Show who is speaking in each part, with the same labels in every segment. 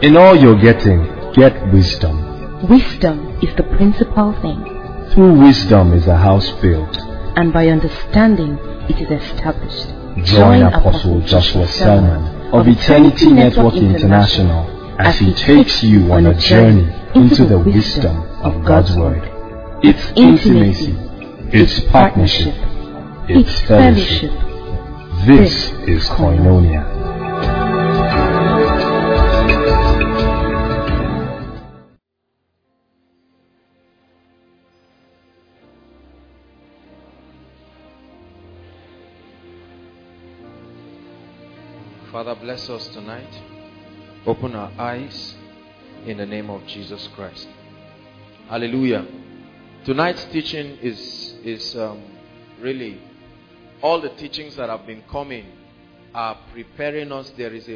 Speaker 1: In all you're getting, get wisdom.
Speaker 2: Wisdom is the principal thing,
Speaker 1: Through wisdom is a house built.
Speaker 2: and by understanding it is established.
Speaker 1: Join Apostle Joshua Selman of Eternity Network International as he takes you on a journey into the wisdom of God's Word. It's intimacy, it's partnership, it's fellowship. This is Koinonia.
Speaker 3: Father, bless us tonight. Open our eyes in the name of Jesus Christ. Hallelujah. Tonight's teaching is really all the teachings that have been coming are preparing us. There is a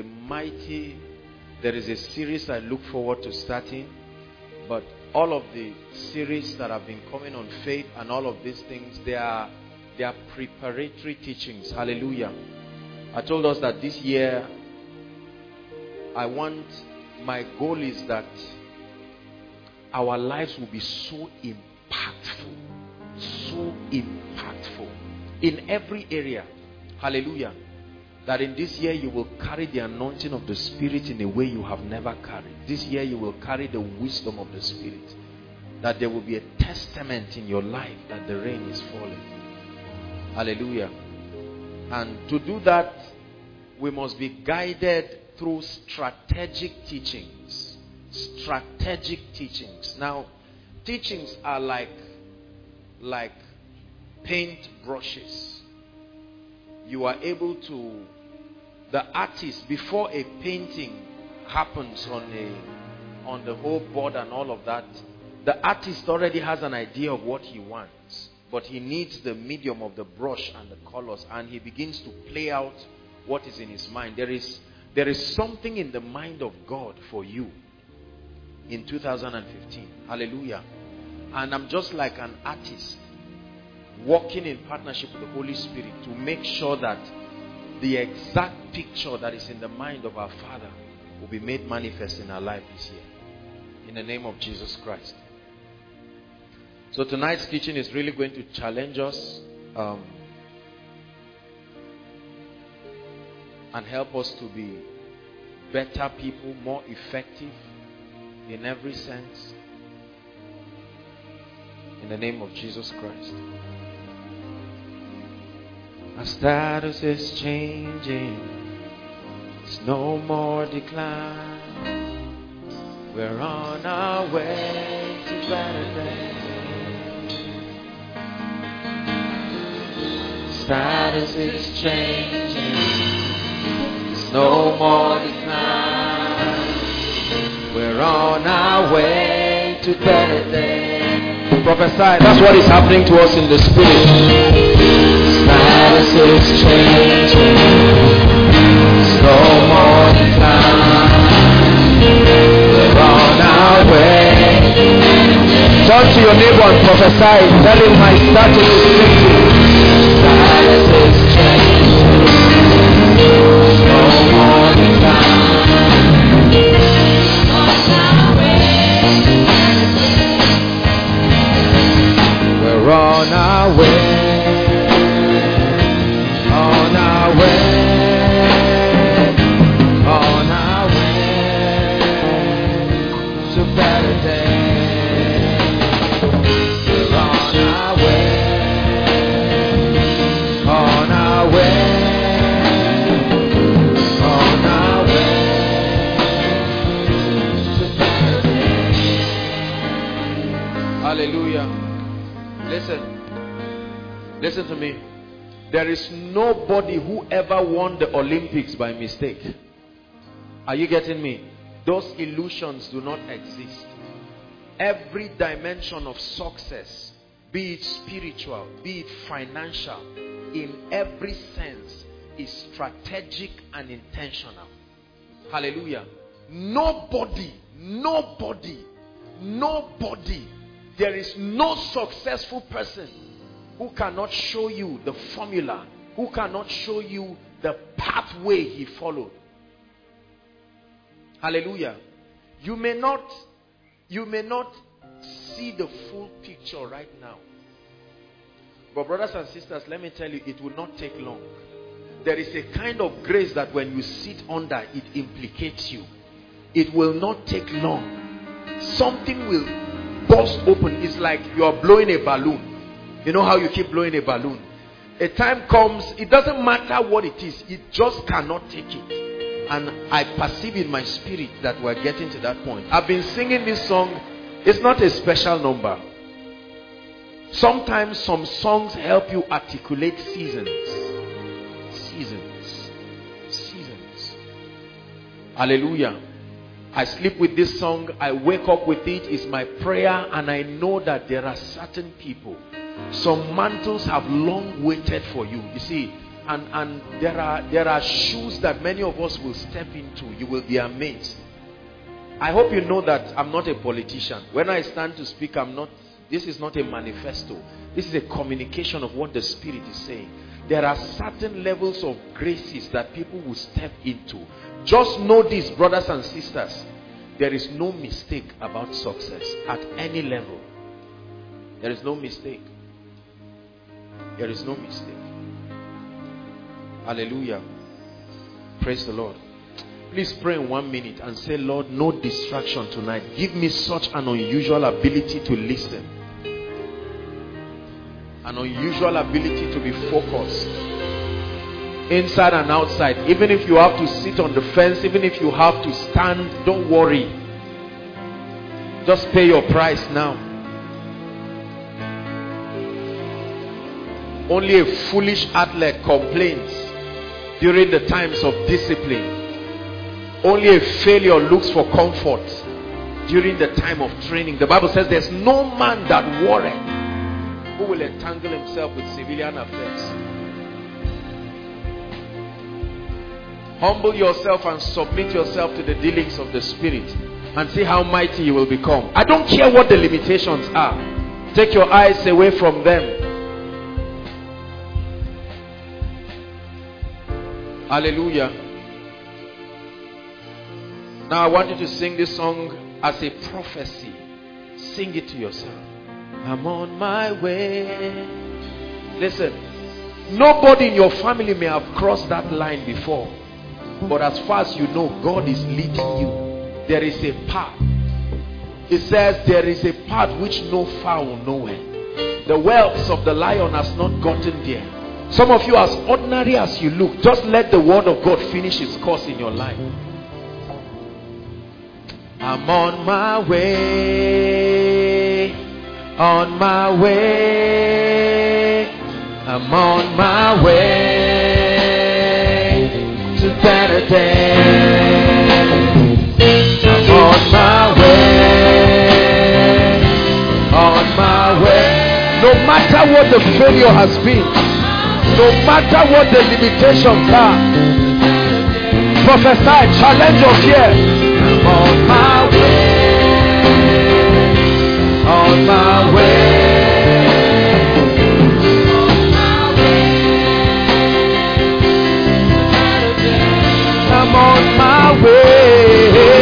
Speaker 3: series I look forward to starting, but all of the series that have been coming on faith and all of these things, they are preparatory teachings. Hallelujah. I told us that this year, my goal is that our lives will be so impactful in every area. Hallelujah. That in this year you will carry the anointing of the Spirit in a way you have never carried. This year you will carry the wisdom of the Spirit. That there will be a testament in your life that the rain is falling. Hallelujah. And to do that, we must be guided through strategic teachings. Strategic teachings. Now, teachings are like paint brushes. You are able to, the artist, before a painting happens on the whole board and all of that, the artist already has an idea of what he wants. But he needs the medium of the brush and the colors, and he begins to play out what is in his mind. There is something in the mind of God for you in 2015. Hallelujah. And I'm just like an artist walking in partnership with the Holy Spirit to make sure that the exact picture that is in the mind of our Father will be made manifest in our life this year. In the name of Jesus Christ. So tonight's teaching is really going to challenge us and help us to be better people, more effective in every sense. In the name of Jesus Christ. Our status is changing. It's no more decline. We're on our way to better days. Status is changing. It's no more decline. We're on our way to better days. Prophesy. That's what is happening to us in the spirit. Status is changing. It's no more decline. We're on our way. Turn to your neighbor and prophesy. Tell him my status is changing. Status is changing. No more decline. We're on our way. On our way. On our way to better days. We're on our way. On our way, on our way to better days. Hallelujah. Listen to me. There is nobody who ever won the Olympics by mistake. Are you getting me? Those illusions do not exist. Every dimension of success, be it spiritual, be it financial, in every sense is strategic and intentional. Hallelujah. Nobody, there is no successful person who cannot show you the formula, who cannot show you the pathway he followed. Hallelujah. You may not see the full picture right now. But brothers and sisters, let me tell you, it will not take long. There is a kind of grace that when you sit under, it implicates you. It will not take long. Something will burst open. It's like you are blowing a balloon. You know how you keep blowing a balloon? A time comes, it doesn't matter what it is, it just cannot take it. And I perceive in my spirit that we're getting to that point. I've been singing this song. It's not a special number. Sometimes some songs help you articulate seasons. Seasons. Hallelujah. I sleep with this song. I wake up with it. It's my prayer. And I know that there are certain people. Some mantles have long waited for you. You see, and there are shoes that many of us will step into. You will be amazed. I hope you know that I'm not a politician. When I stand to speak, this is not a manifesto. This is a communication of what the Spirit is saying. There are certain levels of graces that people will step into. Just know this, brothers and sisters. There is no mistake about success at any level. There is no mistake. There is no mistake. Hallelujah. Praise the Lord. Please pray in 1 minute and say, Lord, no distraction tonight. Give me such an unusual ability to listen. An unusual ability to be focused. Inside and outside. Even if you have to sit on the fence, even if you have to stand, don't worry. Just pay your price now. Only a foolish athlete complains during the times of discipline. Only a failure looks for comfort during the time of training. The Bible says there's no man that worrieth who will entangle himself with civilian affairs. Humble yourself and submit yourself to the dealings of the Spirit and see how mighty you will become. I don't care what the limitations are. Take your eyes away from them. Hallelujah. Now I want you to sing this song as a prophecy. Sing it to yourself. I'm on my way. Listen, nobody in your family may have crossed that line before. But as far as you know, God is leading you. There is a path. It says there is a path which no fowl knoweth. The whelps of the lion has not gotten there. Some of you, as ordinary as you look, just let the word of God finish its course in your life. I'm on my way. On my way. I'm on my way to better days. I'm on my way. On my way. No matter what the failure has been, no matter what the limitations are, prophesy, challenge your fear. I'm on my way. On my way. I'm on my way.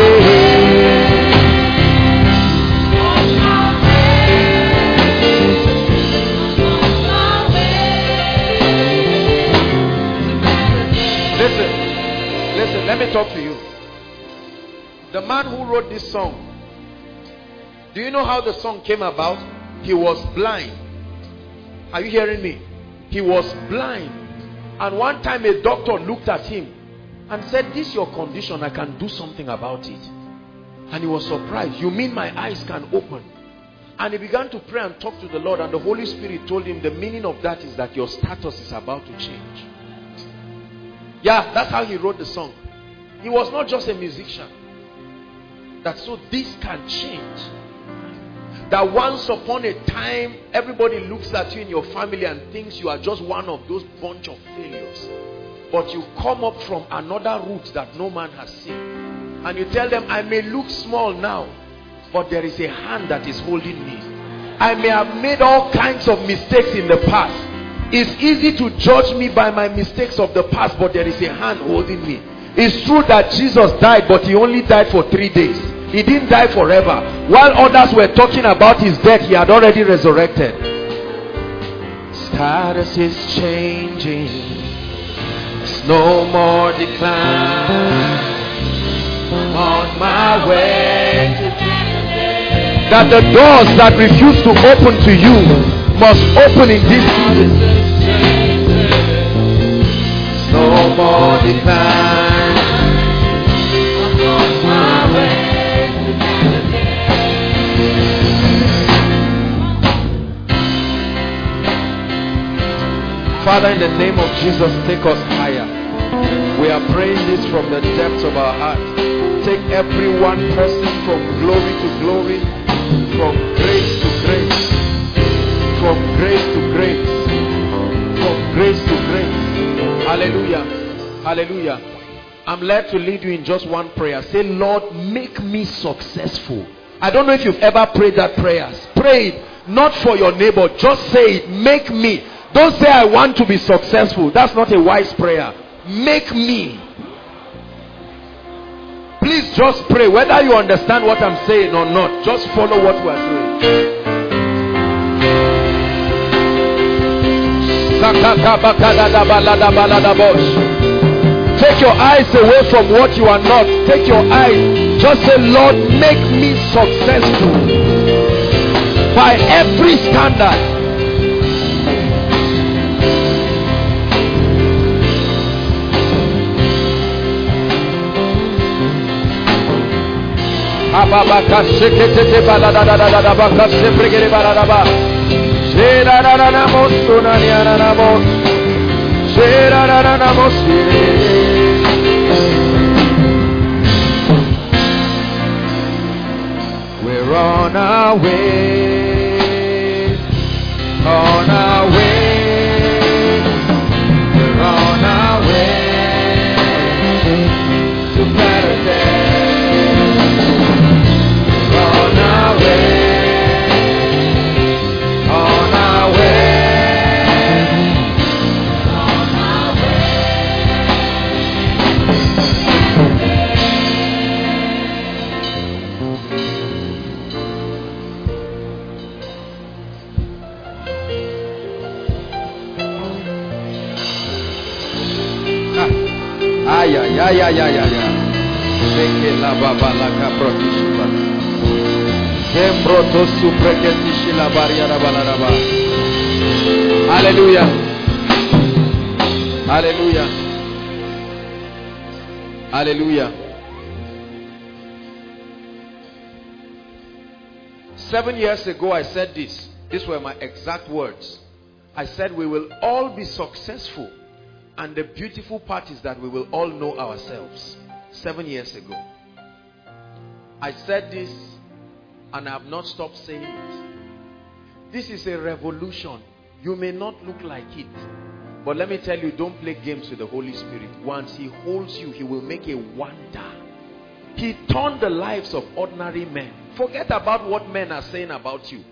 Speaker 3: Listen, let me talk to you. The man who wrote this song, do you know how the song came about? He was blind. Are you hearing me? He was blind. And one time a doctor looked at him and said, this is your condition, I can do something about it. And he was surprised. You mean my eyes can open? And he began to pray and talk to the Lord, and the Holy Spirit told him the meaning of that is that your status is about to change. Yeah, that's how he wrote the song. He was not just a musician. That so this can change. That once upon a time, everybody looks at you in your family and thinks you are just one of those bunch of failures. But you come up from another route that no man has seen. And you tell them, I may look small now, but there is a hand that is holding me. I may have made all kinds of mistakes in the past. It's easy to judge me by my mistakes of the past, but there is a hand holding me. It's true that Jesus died, but he only died for 3 days. He didn't die forever. While others were talking about his death, he had already resurrected. Status is changing. There's no more decline. I'm on my way to that the doors that refuse to open to you must open in this season. No more decline. I'm on my way to Father, in the name of Jesus, take us higher. We are praying this from the depths of our heart. Take every one person from glory to glory, from grace to grace, from grace to grace, from grace to grace. Hallelujah. Hallelujah. I'm led to lead you in just one prayer. Say, Lord, make me successful. I don't know if you've ever prayed that prayer. Pray it, not for your neighbor. Just say it, make me. Don't say I want to be successful. That's not a wise prayer. Make me. Please just pray. Whether you understand what I'm saying or not, just follow what we are doing. Take your eyes away from what you are not. Take your eyes. Just say, Lord, make me successful by every standard. Ababaka shekete balada da da da da baka sepregere balada ba. Shera da da na mosuna ni ana na mos. Shera da da na mosire. We're on our way. On our way. We're on our way to paradise. Hallelujah. Hallelujah. Hallelujah. 7 years ago I said this. These were my exact words. I said we will all be successful, and the beautiful part is that we will all know ourselves. 7 years ago I said this, and I have not stopped saying it. This is a revolution. You may not look like it, but let me tell you, don't play games with the Holy Spirit. Once he holds you, he will make a wonder. He turned the lives of ordinary men. Forget about what men are saying about you.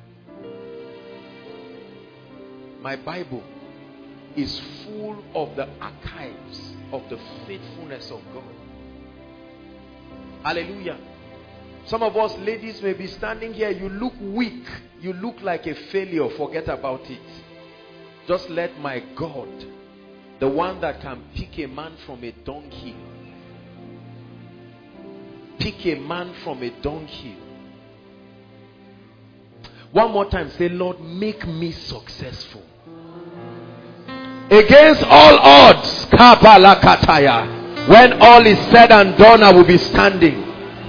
Speaker 3: My Bible is full of the archives of the faithfulness of God. Hallelujah. Some of us ladies may be standing here, you look weak, you look like a failure. Forget about it. Just let my God, the one that can pick a man from a dunghill, pick a man from a dunghill. One more time, say, Lord, make me successful. Against all odds, when all is said and done, I will be standing.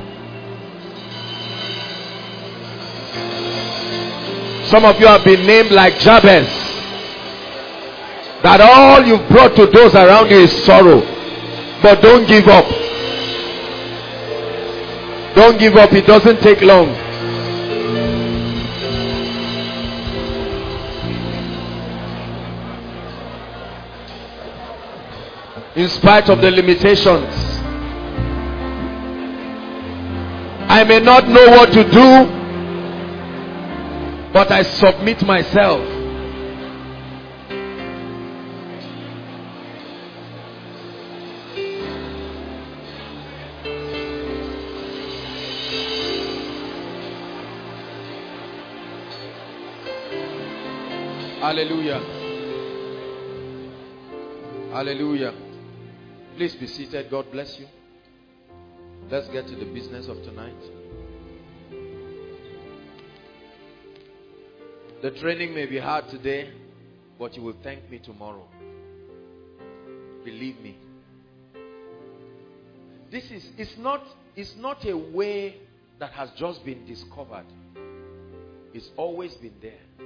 Speaker 3: Some of you have been named like Jabez, that all you've brought to those around you is sorrow. But don't give up. Don't give up. It doesn't take long. In spite of the limitations, I may not know what to do, but I submit myself. Hallelujah. Hallelujah. Please be seated. God bless you. Let's get to the business of tonight. The training may be hard today, but you will thank me tomorrow. Believe me. It's not a way that has just been discovered. It's always been there.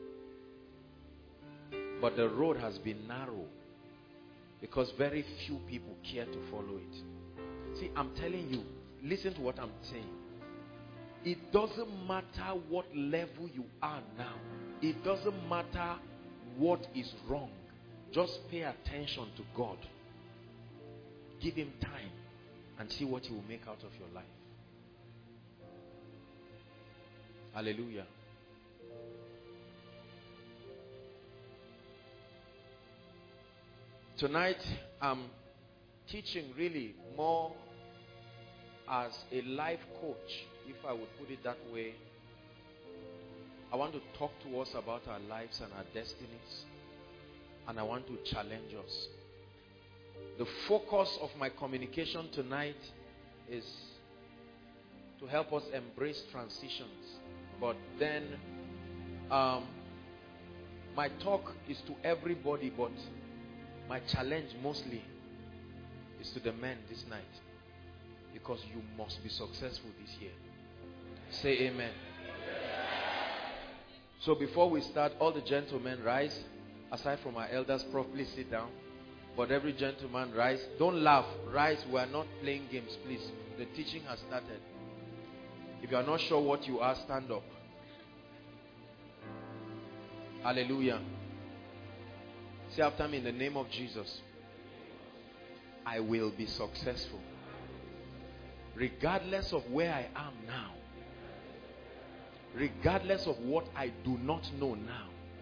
Speaker 3: But the road has been narrow because very few people care to follow it. See, I'm telling you, listen to what I'm saying. It doesn't matter what level you are now. It doesn't matter what is wrong. Just pay attention to God. Give him time and see what he will make out of your life. Hallelujah. Tonight, I'm teaching really more as a life coach, if I would put it that way. I want to talk to us about our lives and our destinies, and I want to challenge us. The focus of my communication tonight is to help us embrace transitions. But then, my talk is to everybody, but my challenge mostly is to the men this night. Because you must be successful this year. Say amen. So before we start, all the gentlemen rise. Aside from our elders, please sit down. But every gentleman rise. Don't laugh. Rise. We are not playing games, please. The teaching has started. If you are not sure what you are, stand up. Hallelujah. Say after me, in the name of Jesus, I will be successful. Regardless of where I am now. Regardless of what I do not know now.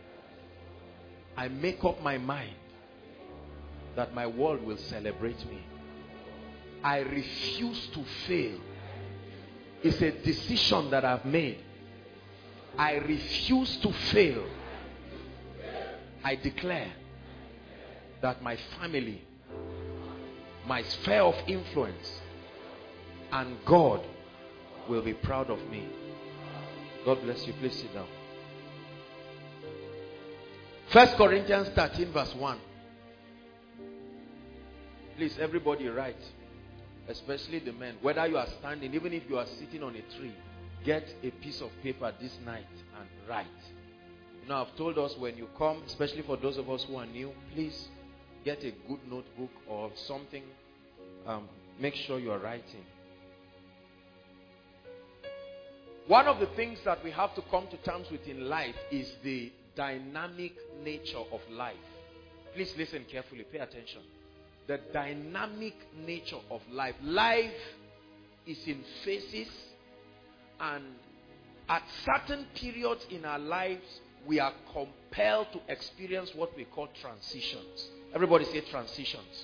Speaker 3: I make up my mind that my world will celebrate me. I refuse to fail. It's a decision that I've made. I refuse to fail. I declare that my family, my sphere of influence, and God will be proud of me. God bless you. Please sit down. 1 Corinthians 13 verse 1. Please, everybody write. Especially the men. Whether you are standing, even if you are sitting on a tree, get a piece of paper this night and write. You know, I've told us when you come, especially for those of us who are new, please get a good notebook or something. Make sure you are writing. One of the things that we have to come to terms with in life is the dynamic nature of life. Please listen carefully. Pay attention. The dynamic nature of life. Life is in phases, and at certain periods in our lives, we are compelled to experience what we call transitions. Everybody say transitions.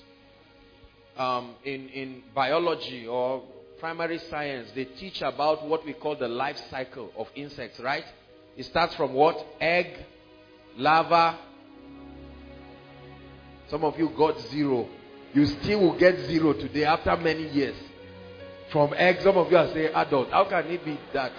Speaker 3: In biology or primary science, they teach about what we call the life cycle of insects, right? It starts from what? Egg, larva. Some of you got 0. You still will get 0 today after many years. From egg, some of you are saying adult. How can it be that?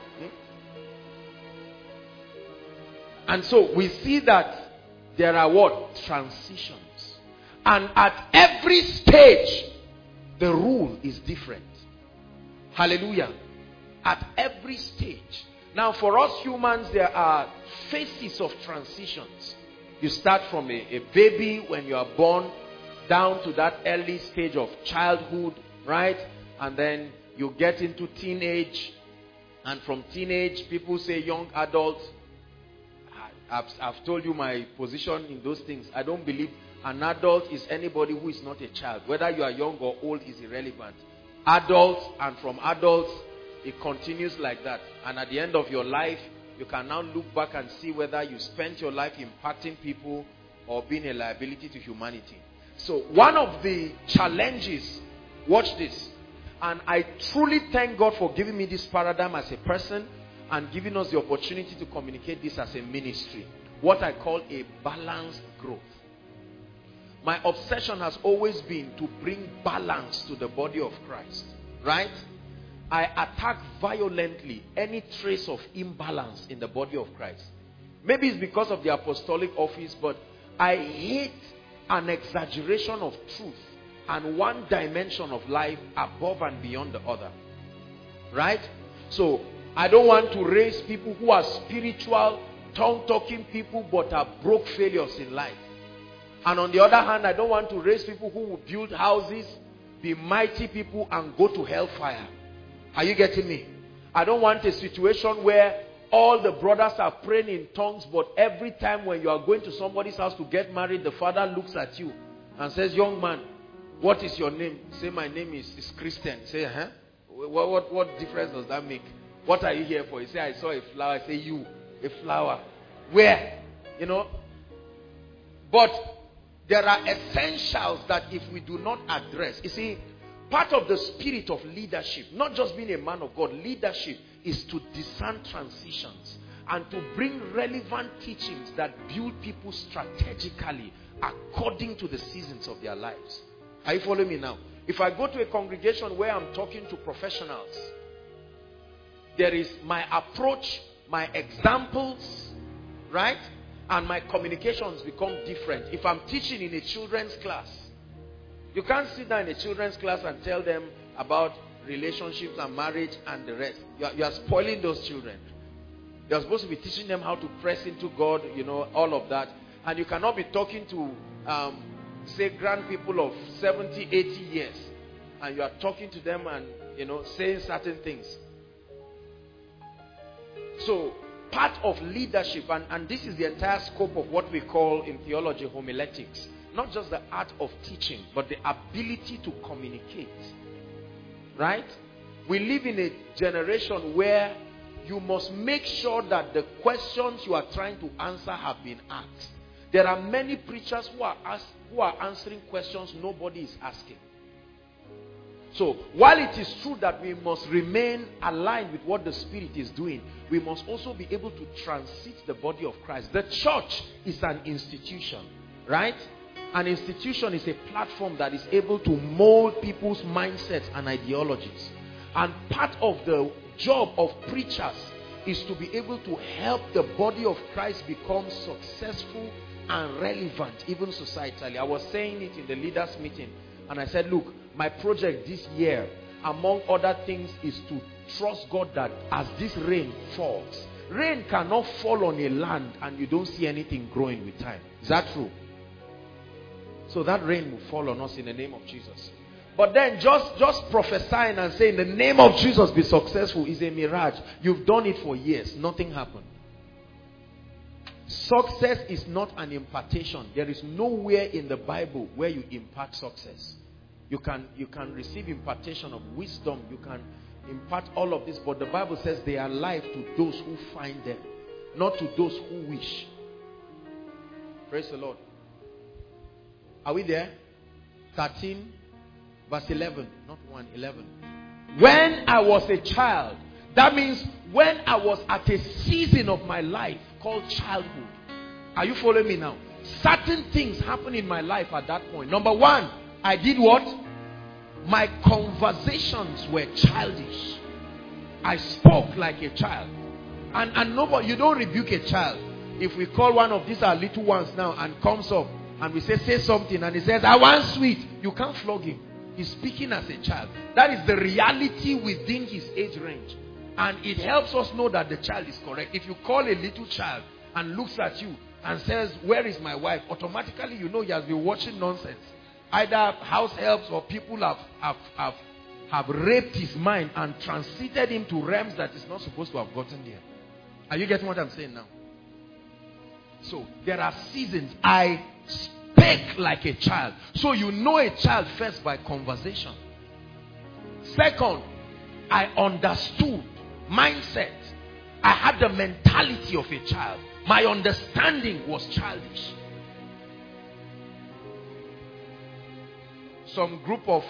Speaker 3: And so we see that there are what? Transitions. And at every stage, the rule is different. Hallelujah. At every stage. Now for us humans, there are phases of transitions. You start from a baby when you are born, down to that early stage of childhood, right? And then you get into teenage. And from teenage, people say young adults. I've told you my position in those things. I don't believe an adult is anybody who is not a child. Whether you are young or old is irrelevant. Adults, and from adults, it continues like that. And at the end of your life, you can now look back and see whether you spent your life impacting people or being a liability to humanity. So one of the challenges, watch this, and I truly thank God for giving me this paradigm as a person and giving us the opportunity to communicate this as a ministry. what I call a balanced growth. My obsession has always been to bring balance to the body of Christ. Right? I attack violently any trace of imbalance in the body of Christ. Maybe it's because of the apostolic office, but I hate an exaggeration of truth and one dimension of life above and beyond the other. Right? So, I don't want to raise people who are spiritual, tongue-talking people, but are broke failures in life. And on the other hand, I don't want to raise people who will build houses, be mighty people, and go to hellfire. Are you getting me? I don't want a situation where all the brothers are praying in tongues, but every time when you are going to somebody's house to get married, the father looks at you and says, young man, what is your name? Say, my name is Christian. Say, huh? What difference does that make? What are you here for? You say, I saw a flower. I say, you, a flower. Where? You know? But there are essentials that if we do not address, you see, part of the spirit of leadership, not just being a man of God, leadership is to discern transitions and to bring relevant teachings that build people strategically according to the seasons of their lives. Are you following me now? If I go to a congregation where I'm talking to professionals, there is my approach, my examples, right? And my communications become different. If I'm teaching in a children's class, you can't sit down in a children's class and tell them about relationships and marriage and the rest. You are spoiling those children. You're supposed to be teaching them how to press into God, you know, all of that. And you cannot be talking to, say, grand people of 70, 80 years. And you are talking to them and, you know, saying certain things. So, part of leadership, and this is the entire scope of what we call in theology homiletics. Not just the art of teaching, but the ability to communicate. Right? We live in a generation where you must make sure that the questions you are trying to answer have been asked. There are many preachers who are answering questions nobody is asking. So, while it is true that we must remain aligned with what the Spirit is doing, we must also be able to transit the body of Christ. The church is an institution, right? An institution is a platform that is able to mold people's mindsets and ideologies. And part of the job of preachers is to be able to help the body of Christ become successful and relevant, even societally. I was saying it in the leaders' meeting, and I said, look, my project this year, among other things, is to trust God that as this rain falls, rain cannot fall on a land and you don't see anything growing with time. Is that true? So that rain will fall on us in the name of Jesus. But then just prophesying and saying, in the name of Jesus, be successful, is a mirage. You've done it for years. Nothing happened. Success is not an impartation. There is nowhere in the Bible where you impart success. You can receive impartation of wisdom. You can impart all of this. But the Bible says they are life to those who find them, not to those who wish. Praise the Lord. Are we there? 13 verse 11. Not 1, 11. When I was a child, that means when I was at a season of my life called childhood. Are you following me now? Certain things happened in my life at that point. Number one, I did what? My conversations were childish. I spoke like a child. And nobody, you don't rebuke a child. If we call one of these our little ones now and comes up and we say something and he says, I want sweet, you can't flog him. He's speaking as a child. That is the reality within his age range. And it helps us know that the child is correct. If you call a little child and looks at you and says, where is my wife? Automatically you know he has been watching nonsense. Either house helps or people have raped his mind and transited him to realms that is not supposed to have gotten there. Are you getting what I'm saying now? So there are seasons. I spake like a child. So you know a child first by conversation. Second, I understood mindset. I had the mentality of a child. My understanding was childish. Some group of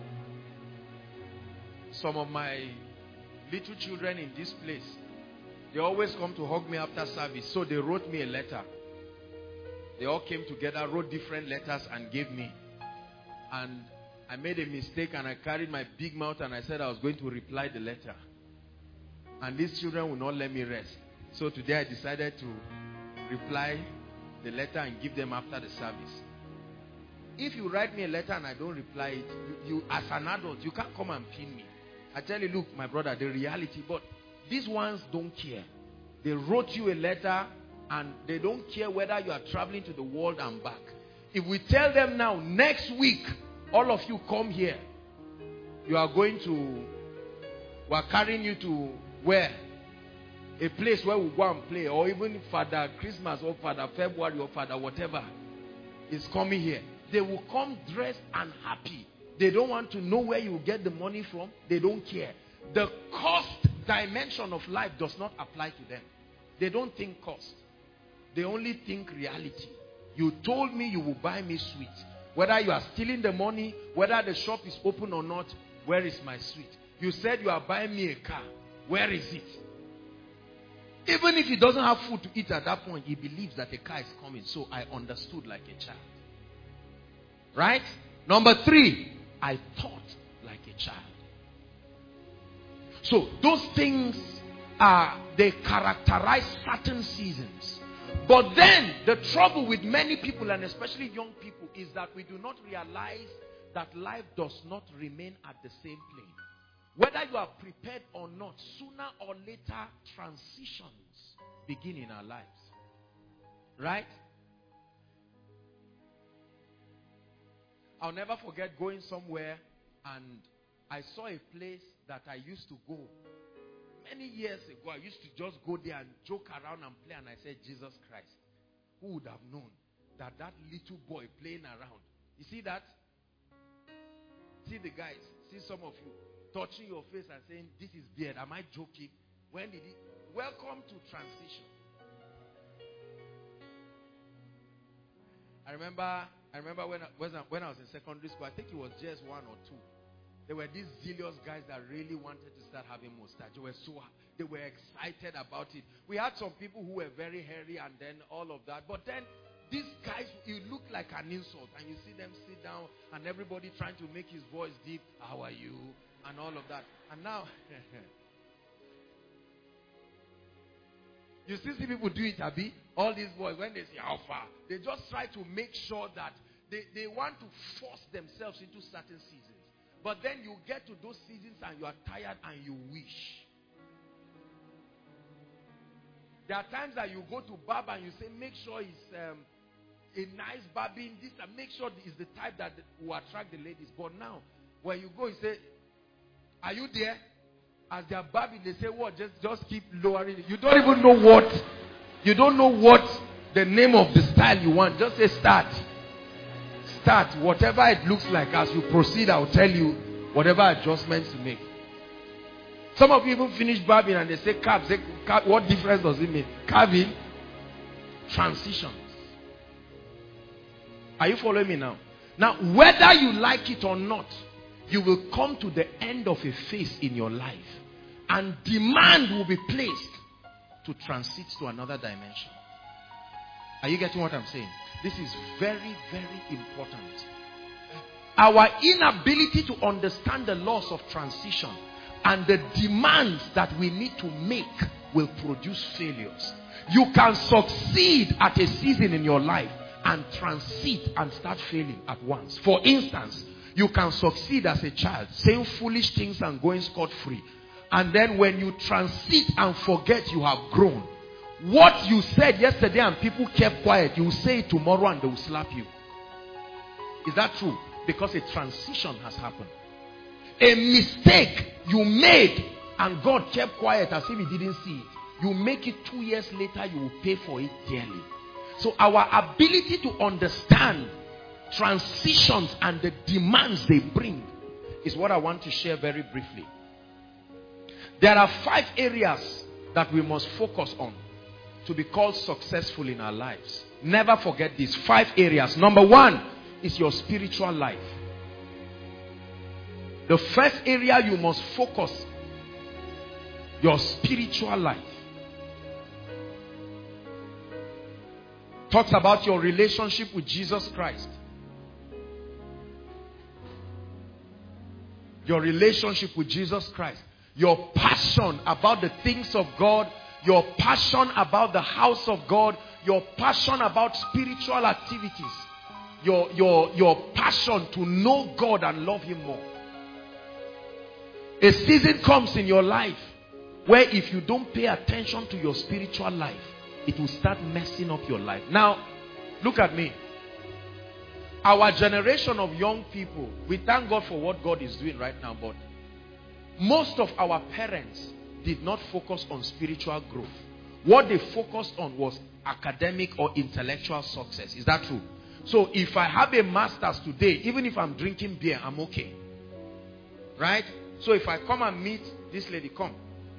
Speaker 3: some of my little children in this place, They always come to hug me after service. So they wrote me a letter. They all came together, wrote different letters and gave me. And I made a mistake and I carried my big mouth and I said I was going to reply the letter. And these children will not let me rest. So today I decided to reply the letter and give them after the service. If you write me a letter and I don't reply it, you as an adult, you can't come and pin me. I tell you, look, my brother, the reality, but these ones don't care. They wrote you a letter and they don't care whether you are traveling to the world and back. If we tell them now, next week, all of you come here, you are going to, we are carrying you to where? A place where we go and play, or even Father Christmas or Father February or Father whatever is coming here. They will come dressed and happy. They don't want to know where you get the money from. They don't care. The cost dimension of life does not apply to them. They don't think cost. They only think reality. You told me you will buy me sweets. Whether you are stealing the money, whether the shop is open or not, where is my sweet? You said you are buying me a car. Where is it? Even if he doesn't have food to eat at that point, he believes that a car is coming. So I understood like a child. Right? Number 3, I thought like a child. So those things they characterize certain seasons. But then the trouble with many people, and especially young people, is that we do not realize that life does not remain at the same plane. Whether you are prepared or not, sooner or later transitions begin in our lives. Right? I'll never forget going somewhere and I saw a place that I used to go. Many years ago, I used to just go there and joke around and play, and I said, Jesus Christ, who would have known that that little boy playing around? You see that? See the guys, see some of you touching your face and saying, this is beard. Am I joking? When did he? Welcome to transition. I remember when I was in secondary school, I think it was just 1 or 2. There were these zealous guys that really wanted to start having mustache. They were excited about it. We had some people who were very hairy and then all of that. But then these guys, you look like an insult. And you see them sit down and everybody trying to make his voice deep. How are you? And all of that. And now, you still see people do it, Abi? All these boys, when they say how far, they just try to make sure that they want to force themselves into certain seasons. But then you get to those seasons and you are tired and you wish. There are times that you go to barber and you say, make sure it's a nice barbing, this, and make sure it's the type that will attract the ladies. But now, when you go, you say, are you there? As they are barbing, they say, what? Just keep lowering it. You don't even know what. You don't know what the name of the style you want. Just say start. Start. Whatever it looks like, as you proceed, I'll tell you whatever adjustments to make. Some of you even finish barbing and they say carve. What difference does it make? Carving. Transitions. Are you following me now? Now, whether you like it or not, you will come to the end of a phase in your life. And demand will be placed to transit to another dimension. Are you getting what I'm saying? This is very, very important. Our inability to understand the laws of transition and the demands that we need to make will produce failures. You can succeed at a season in your life and transit and start failing at once. For instance, you can succeed as a child, saying foolish things and going scot-free. And then when you transit and forget you have grown, what you said yesterday and people kept quiet, you will say it tomorrow and they will slap you. Is that true? Because a transition has happened. A mistake you made and God kept quiet as if he didn't see it. You make it 2 years later, you will pay for it dearly. So our ability to understand transitions and the demands they bring is what I want to share very briefly. There are 5 areas that we must focus on to be called successful in our lives. Never forget these 5 areas. Number 1 is your spiritual life. The first area you must focus, your spiritual life. talks about your relationship with Jesus Christ. Your relationship with Jesus Christ. Your passion about the things of God. Your passion about the house of God. Your passion about spiritual activities. Your passion to know God and love Him more. A season comes in your life where if you don't pay attention to your spiritual life, it will start messing up your life. Now, look at me. Our generation of young people, we thank God for what God is doing right now, but most of our parents did not focus on spiritual growth. What they focused on was academic or intellectual success. Is that true? So if I have a master's today, even if I'm drinking beer, I'm okay. Right? So if I come and meet this lady, come.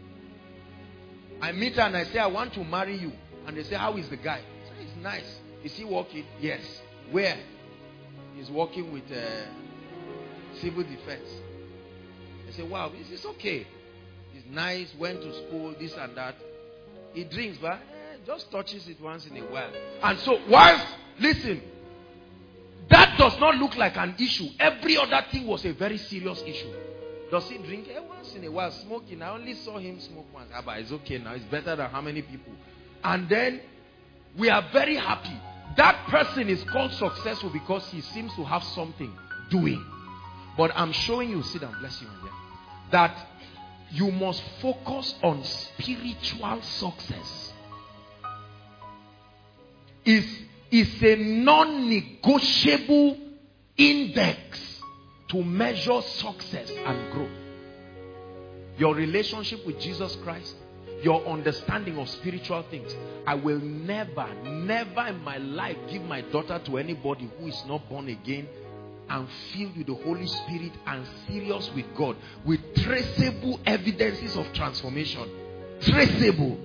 Speaker 3: I meet her and I say, I want to marry you. And they say, how is the guy? I say, he's nice. Is he working? Yes. Where? He's working with civil defense. I say, wow, this is okay. He's nice, went to school, this and that. He drinks, but just touches it once in a while. And so, whilst, listen, that does not look like an issue. Every other thing was a very serious issue. Does he drink? Once in a while, smoking. I only saw him smoke once. But it's okay now. It's better than how many people? And then, we are very happy. That person is called successful because he seems to have something doing. But I'm showing you, sit down, bless you, my dear, that you must focus on spiritual success. Is a non-negotiable index to measure success and growth. Your relationship with Jesus Christ, your understanding of spiritual things. I will never in my life give my daughter to anybody who is not born again and filled with the Holy Spirit and serious with God, with traceable evidences of transformation. Traceable.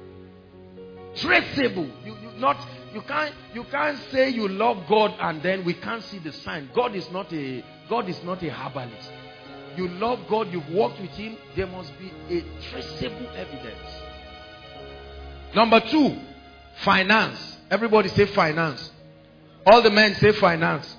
Speaker 3: You can't say you love God and then we can't see the sign. God is not a herbalist. You love God, you've walked with Him, there must be a traceable evidence. Number 2, finance. Everybody say finance. All the men say finance.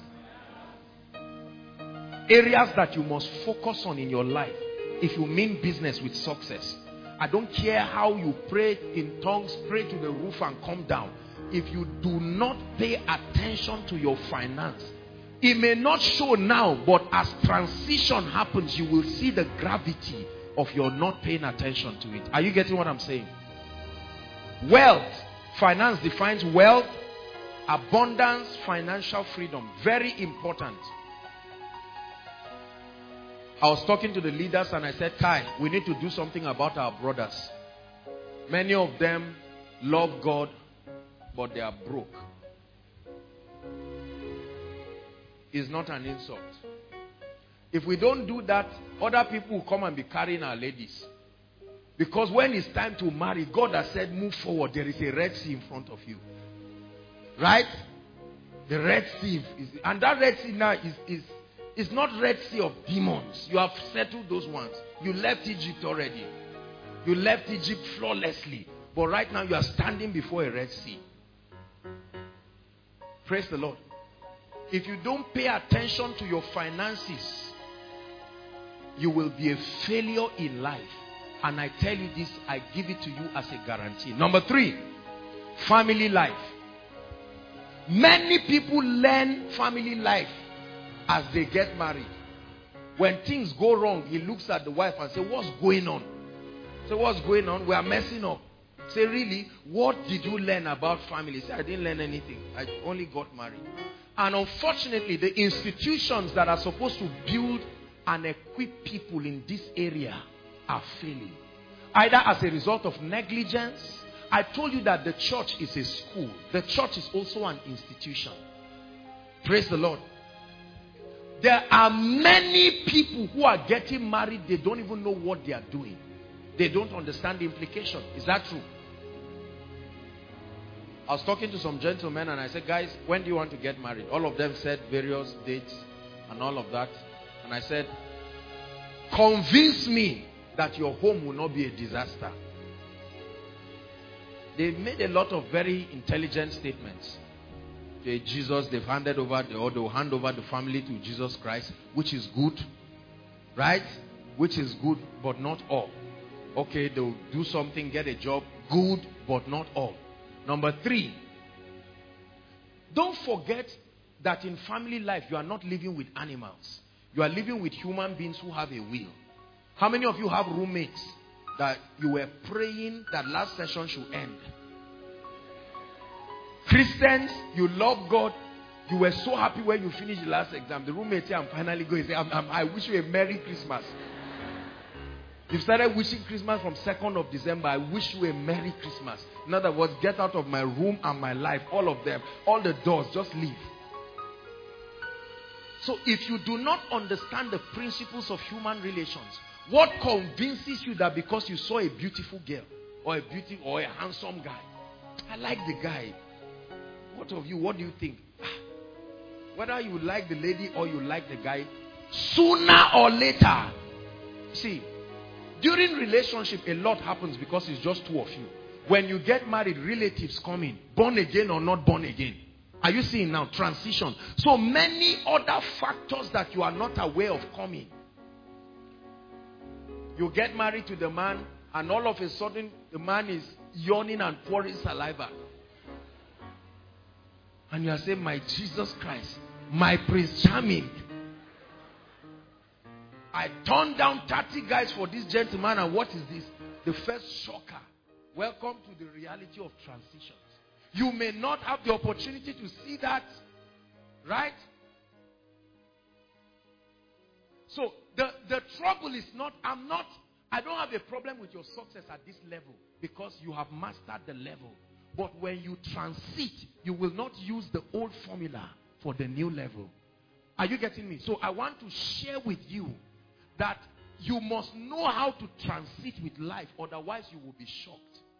Speaker 3: Areas that you must focus on in your life if you mean business with success. I don't care how you pray in tongues, pray to the roof and come down. If you do not pay attention to your finance, it may not show now, but as transition happens, you will see the gravity of your not paying attention to it. Are you getting what I'm saying? Wealth. Finance defines wealth, abundance, financial freedom. Very important. I was talking to the leaders and I said, Kai, we need to do something about our brothers. Many of them love God, but they are broke. It's not an insult. If we don't do that, other people will come and be carrying our ladies. Because when it's time to marry, God has said, move forward. There is a Red Sea in front of you. Right? The Red Sea. And that Red Sea now is not Red Sea of demons. You have settled those ones. You left Egypt already. You left Egypt flawlessly. But right now you are standing before a Red Sea. Praise the Lord. If you don't pay attention to your finances, you will be a failure in life. And I tell you this, I give it to you as a guarantee. Number 3, family life. Many people learn family life as they get married. When things go wrong, he looks at the wife and says, what's going on? So what's going on? We are messing up. Say, really? What did you learn about family? Say, I didn't learn anything. I only got married. And unfortunately, the institutions that are supposed to build and equip people in this area are failing. Either as a result of negligence. I told you that the church is a school. The church is also an institution. Praise the Lord. There are many people who are getting married. They don't even know what they are doing. They don't understand the implication. Is that true? I was talking to some gentlemen and I said, guys, when do you want to get married? All of them said various dates and all of that. And I said, convince me that your home will not be a disaster. They made a lot of very intelligent statements. Jesus, they've handed over, or they'll hand over the family to Jesus Christ, which is good, right? Which is good, but not all. Okay, they'll do something, get a job, good, but not all. Number 3, don't forget that in family life, you are not living with animals. You are living with human beings who have a will. How many of you have roommates that you were praying that last session should end? Christians, you love God. You were so happy when you finished the last exam. The roommate said, I'm finally going to say, I wish you a Merry Christmas. You've started wishing Christmas from 2nd of December. I wish you a Merry Christmas. In other words, get out of my room and my life. All of them. All the doors. Just leave. So if you do not understand the principles of human relations, what convinces you that because you saw a beautiful girl or a handsome guy, I like the guy. What of you? What do you think? Whether you like the lady or you like the guy, sooner or later, see, during relationship, a lot happens because it's just 2 of you. When you get married, relatives come in, born again or not born again. Are you seeing now? Transition. So many other factors that you are not aware of coming. You get married to the man, and all of a sudden, the man is yawning and pouring saliva. And you are saying, my Jesus Christ, my Prince Charming. I turned down 30 guys for this gentleman, and what is this? The first shocker. Welcome to the reality of transitions. You may not have the opportunity to see that, right? So the trouble is not, I don't have a problem with your success at this level because you have mastered the level. But when you transit, you will not use the old formula for the new level. Are you getting me? So I want to share with you that you must know how to transit with life, otherwise you will be shocked.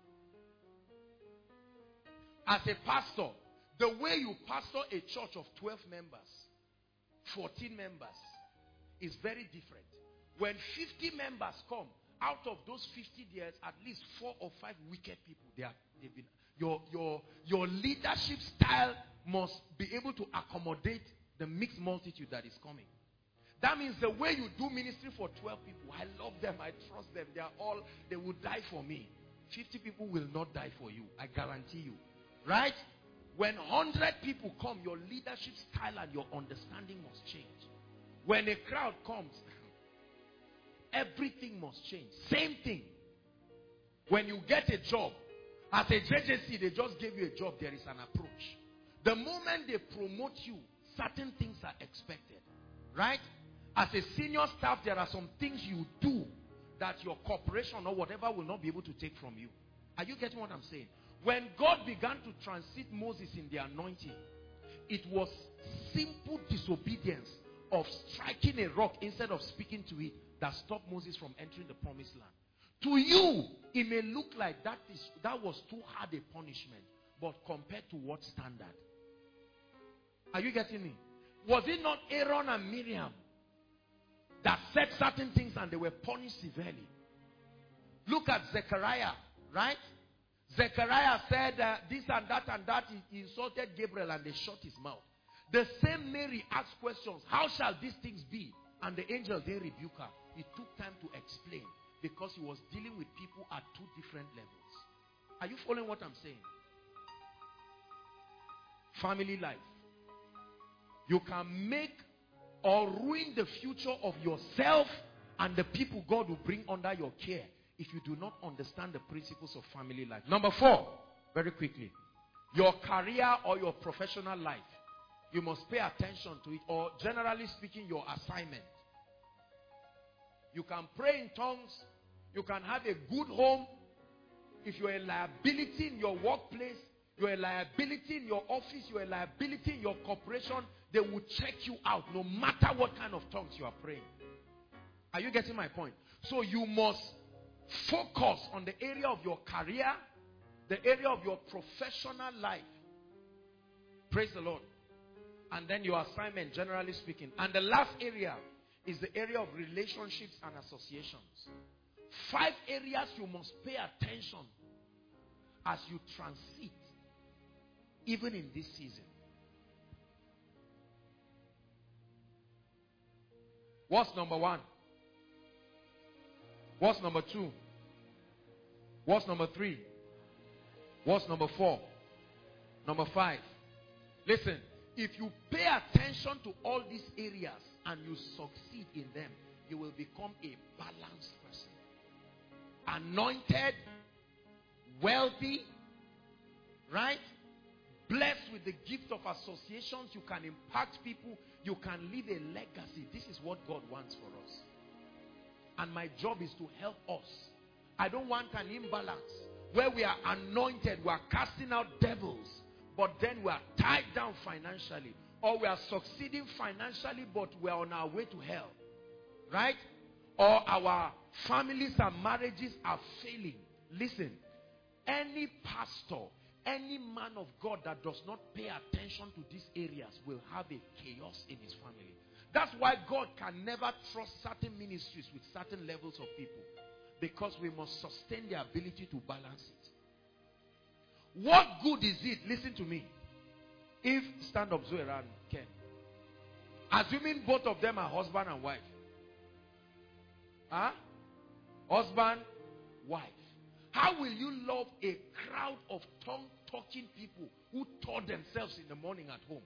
Speaker 3: As a pastor, the way you pastor a church of 12 members, 14 members, is very different. When 50 members come, out of those 50, there's at least 4 or 5 wicked people. They've been, your leadership style must be able to accommodate the mixed multitude that is coming. That means the way you do ministry for 12 people, I love them, I trust them, they will die for me. 50 people will not die for you, I guarantee you. Right? When 100 people come, your leadership style and your understanding must change. When a crowd comes, everything must change. Same thing. When you get a job, as a JJC, they just gave you a job, there is an approach. The moment they promote you, certain things are expected. Right? As a senior staff, there are some things you do that your corporation or whatever will not be able to take from you. Are you getting what I'm saying? When God began to transit Moses in the anointing, it was simple disobedience of striking a rock instead of speaking to it that stopped Moses from entering the promised land. To you, it may look like that was too hard a punishment, but compared to what standard? Are you getting me? Was it not Aaron and Miriam that said certain things and they were punished severely? Look at Zechariah, right? Zechariah said this and that, he insulted Gabriel and they shut his mouth. The same Mary asked questions, how shall these things be? And the angel didn't rebuke her. He took time to explain because he was dealing with people at 2 different levels. Are you following what I'm saying? Family life. You can make or ruin the future of yourself and the people God will bring under your care if you do not understand the principles of family life. Number 4, very quickly. Your career or your professional life. You must pay attention to it, or generally speaking, your assignment. You can pray in tongues. You can have a good home. If you're a liability in your workplace, you're a liability in your office, you're a liability in your corporation, they will check you out no matter what kind of tongues you are praying. Are you getting my point? So you must focus on the area of your career, the area of your professional life. Praise the Lord. And then your assignment, generally speaking. And the last area is the area of relationships and associations. 5 areas you must pay attention as you transit, even in this season. What's number 1? What's number 2? What's number 3? What's number 4? Number 5. Listen, if you pay attention to all these areas and you succeed in them, you will become a balanced person. Anointed, wealthy, right? Blessed with the gift of associations. You can impact people. You can leave a legacy. This is what God wants for us. And my job is to help us. I don't want an imbalance where we are anointed, we are casting out devils, but then we are tied down financially. Or we are succeeding financially, but we are on our way to hell. Right? Or our families and marriages are failing. Listen, any pastor, any man of God that does not pay attention to these areas will have a chaos in his family. That's why God can never trust certain ministries with certain levels of people. Because we must sustain the ability to balance it. What good is it, listen to me, if, stand up Zoe and Ken, assuming both of them are husband and wife. Huh? Husband, wife. How will you love a crowd of tongue-talking people who taught themselves in the morning at home?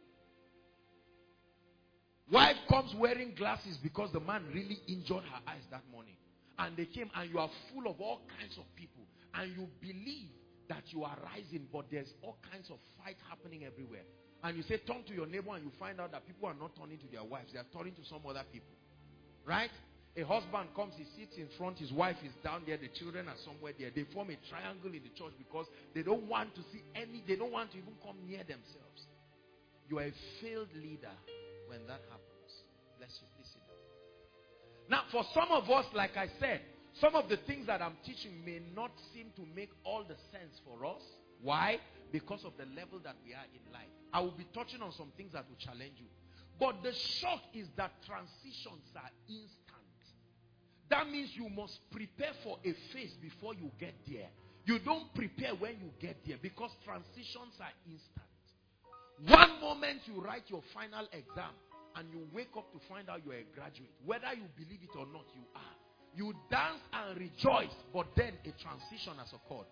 Speaker 3: Wife comes wearing glasses because the man really injured her eyes that morning. And they came and you are full of all kinds of people. And you believe that you are rising, but there's all kinds of fight happening everywhere. And you say, turn to your neighbor, and you find out that people are not turning to their wives. They are turning to some other people. Right? A husband comes, he sits in front, his wife is down there, the children are somewhere there. They form a triangle in the church because they don't want to see they don't want to even come near themselves. You are a failed leader when that happens. Bless you. Please sit down. Now, for some of us, like I said, some of the things that I'm teaching may not seem to make all the sense for us. Why? Because of the level that we are in life. I will be touching on some things that will challenge you. But the shock is that transitions are instant. That means you must prepare for a phase before you get there. You don't prepare when you get there because transitions are instant. One moment you write your final exam and you wake up to find out you're a graduate. Whether you believe it or not, you are. You dance and rejoice, but then a transition has occurred.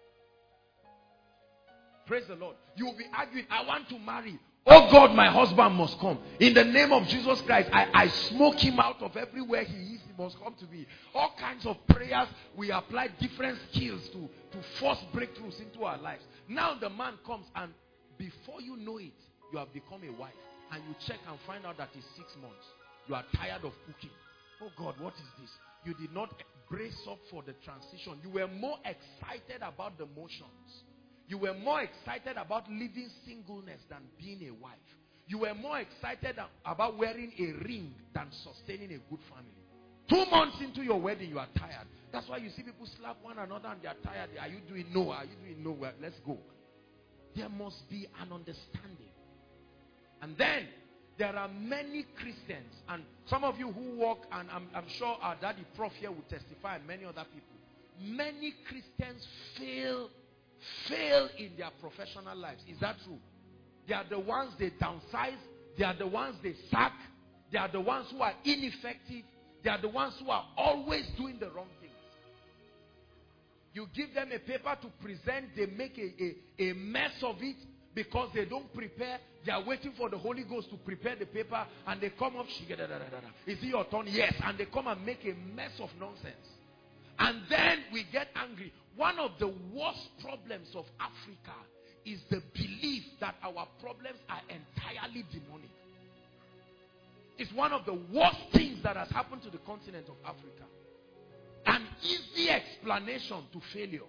Speaker 3: Praise the Lord. You will be arguing, I want to marry. Oh God, my husband must come. In the name of Jesus Christ, I smoke him out of everywhere he is. He must come to me. All kinds of prayers. We apply different skills to force breakthroughs into our lives. Now the man comes and before you know it, you have become a wife. And you check and find out that it's 6 months. You are tired of cooking. Oh God, what is this? You did not brace up for the transition. You were more excited about the motions. You were more excited about living singleness than being a wife. You were more excited about wearing a ring than sustaining a good family. 2 months into your wedding, you are tired. That's why you see people slap one another and they are tired. Are you doing no? Are you doing no? Well, let's go. There must be an understanding. And then, there are many Christians, and some of you who walk, and I'm sure our daddy Prof here will testify, and many other people. Many Christians fail in their professional lives. Is that true? They are the ones they downsize. They are the ones they sack. They are the ones who are ineffective. They are the ones who are always doing the wrong things. You give them a paper to present, they make a mess of it because they don't prepare. They are waiting for the Holy Ghost to prepare the paper, and they come up, is it your turn? Yes. And they come and make a mess of nonsense. And then we get angry. One of the worst problems of Africa is the belief that our problems are entirely demonic. It's one of the worst things that has happened to the continent of Africa. An easy explanation to failure.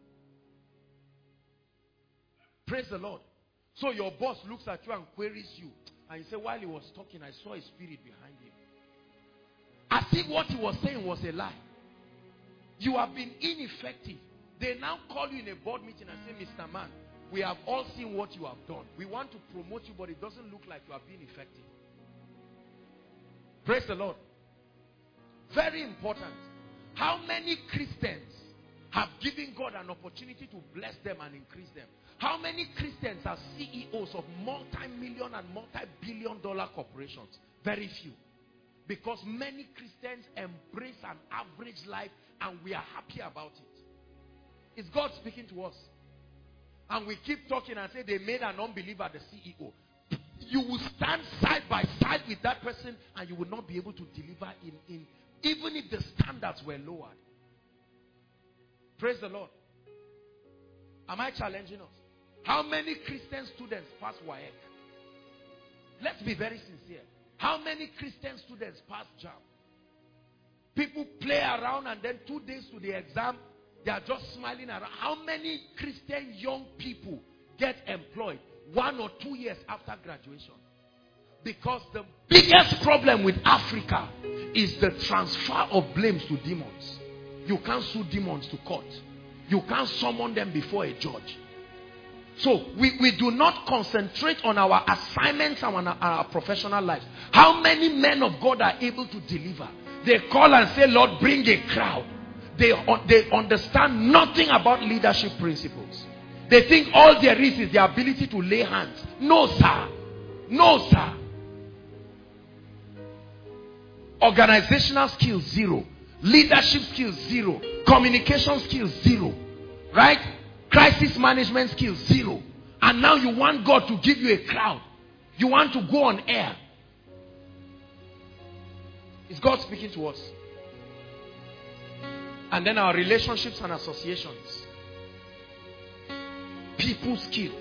Speaker 3: Praise the Lord. So your boss looks at you and queries you. And you say, while he was talking, I saw a spirit behind him. As if what he was saying was a lie. You have been ineffective. They now call you in a board meeting and say, Mr. Man, we have all seen what you have done. We want to promote you, but it doesn't look like you are being effective. Praise the Lord. Very important. How many Christians have given God an opportunity to bless them and increase them? How many Christians are CEOs of multi-million and multi-billion-dollar corporations? Very few. Because many Christians embrace an average life and we are happy about it. Is God speaking to us? And we keep talking and say they made an unbeliever the CEO. You will stand side by side with that person and you will not be able to deliver in even if the standards were lowered. Praise the Lord. Am I challenging us? How many Christian students pass WAEC? Let's be very sincere. How many Christian students pass JAM? People play around and then 2 days to the exam, they are just smiling around. How many Christian young people get employed 1 or 2 years after graduation? Because the biggest problem with Africa is the transfer of blames to demons. You can't sue demons to court. You can't summon them before a judge. So we do not concentrate on our assignments and on our professional lives. How many men of God are able to deliver? They call and say, Lord, bring a crowd. They understand nothing about leadership principles. They think all there is the ability to lay hands. No, sir. No, sir. Organizational skills, 0. Leadership skills, 0. Communication skills, 0. Right? Crisis management skills, 0. And now you want God to give you a crowd. You want to go on air. Is God speaking to us? And then our relationships and associations. People skills.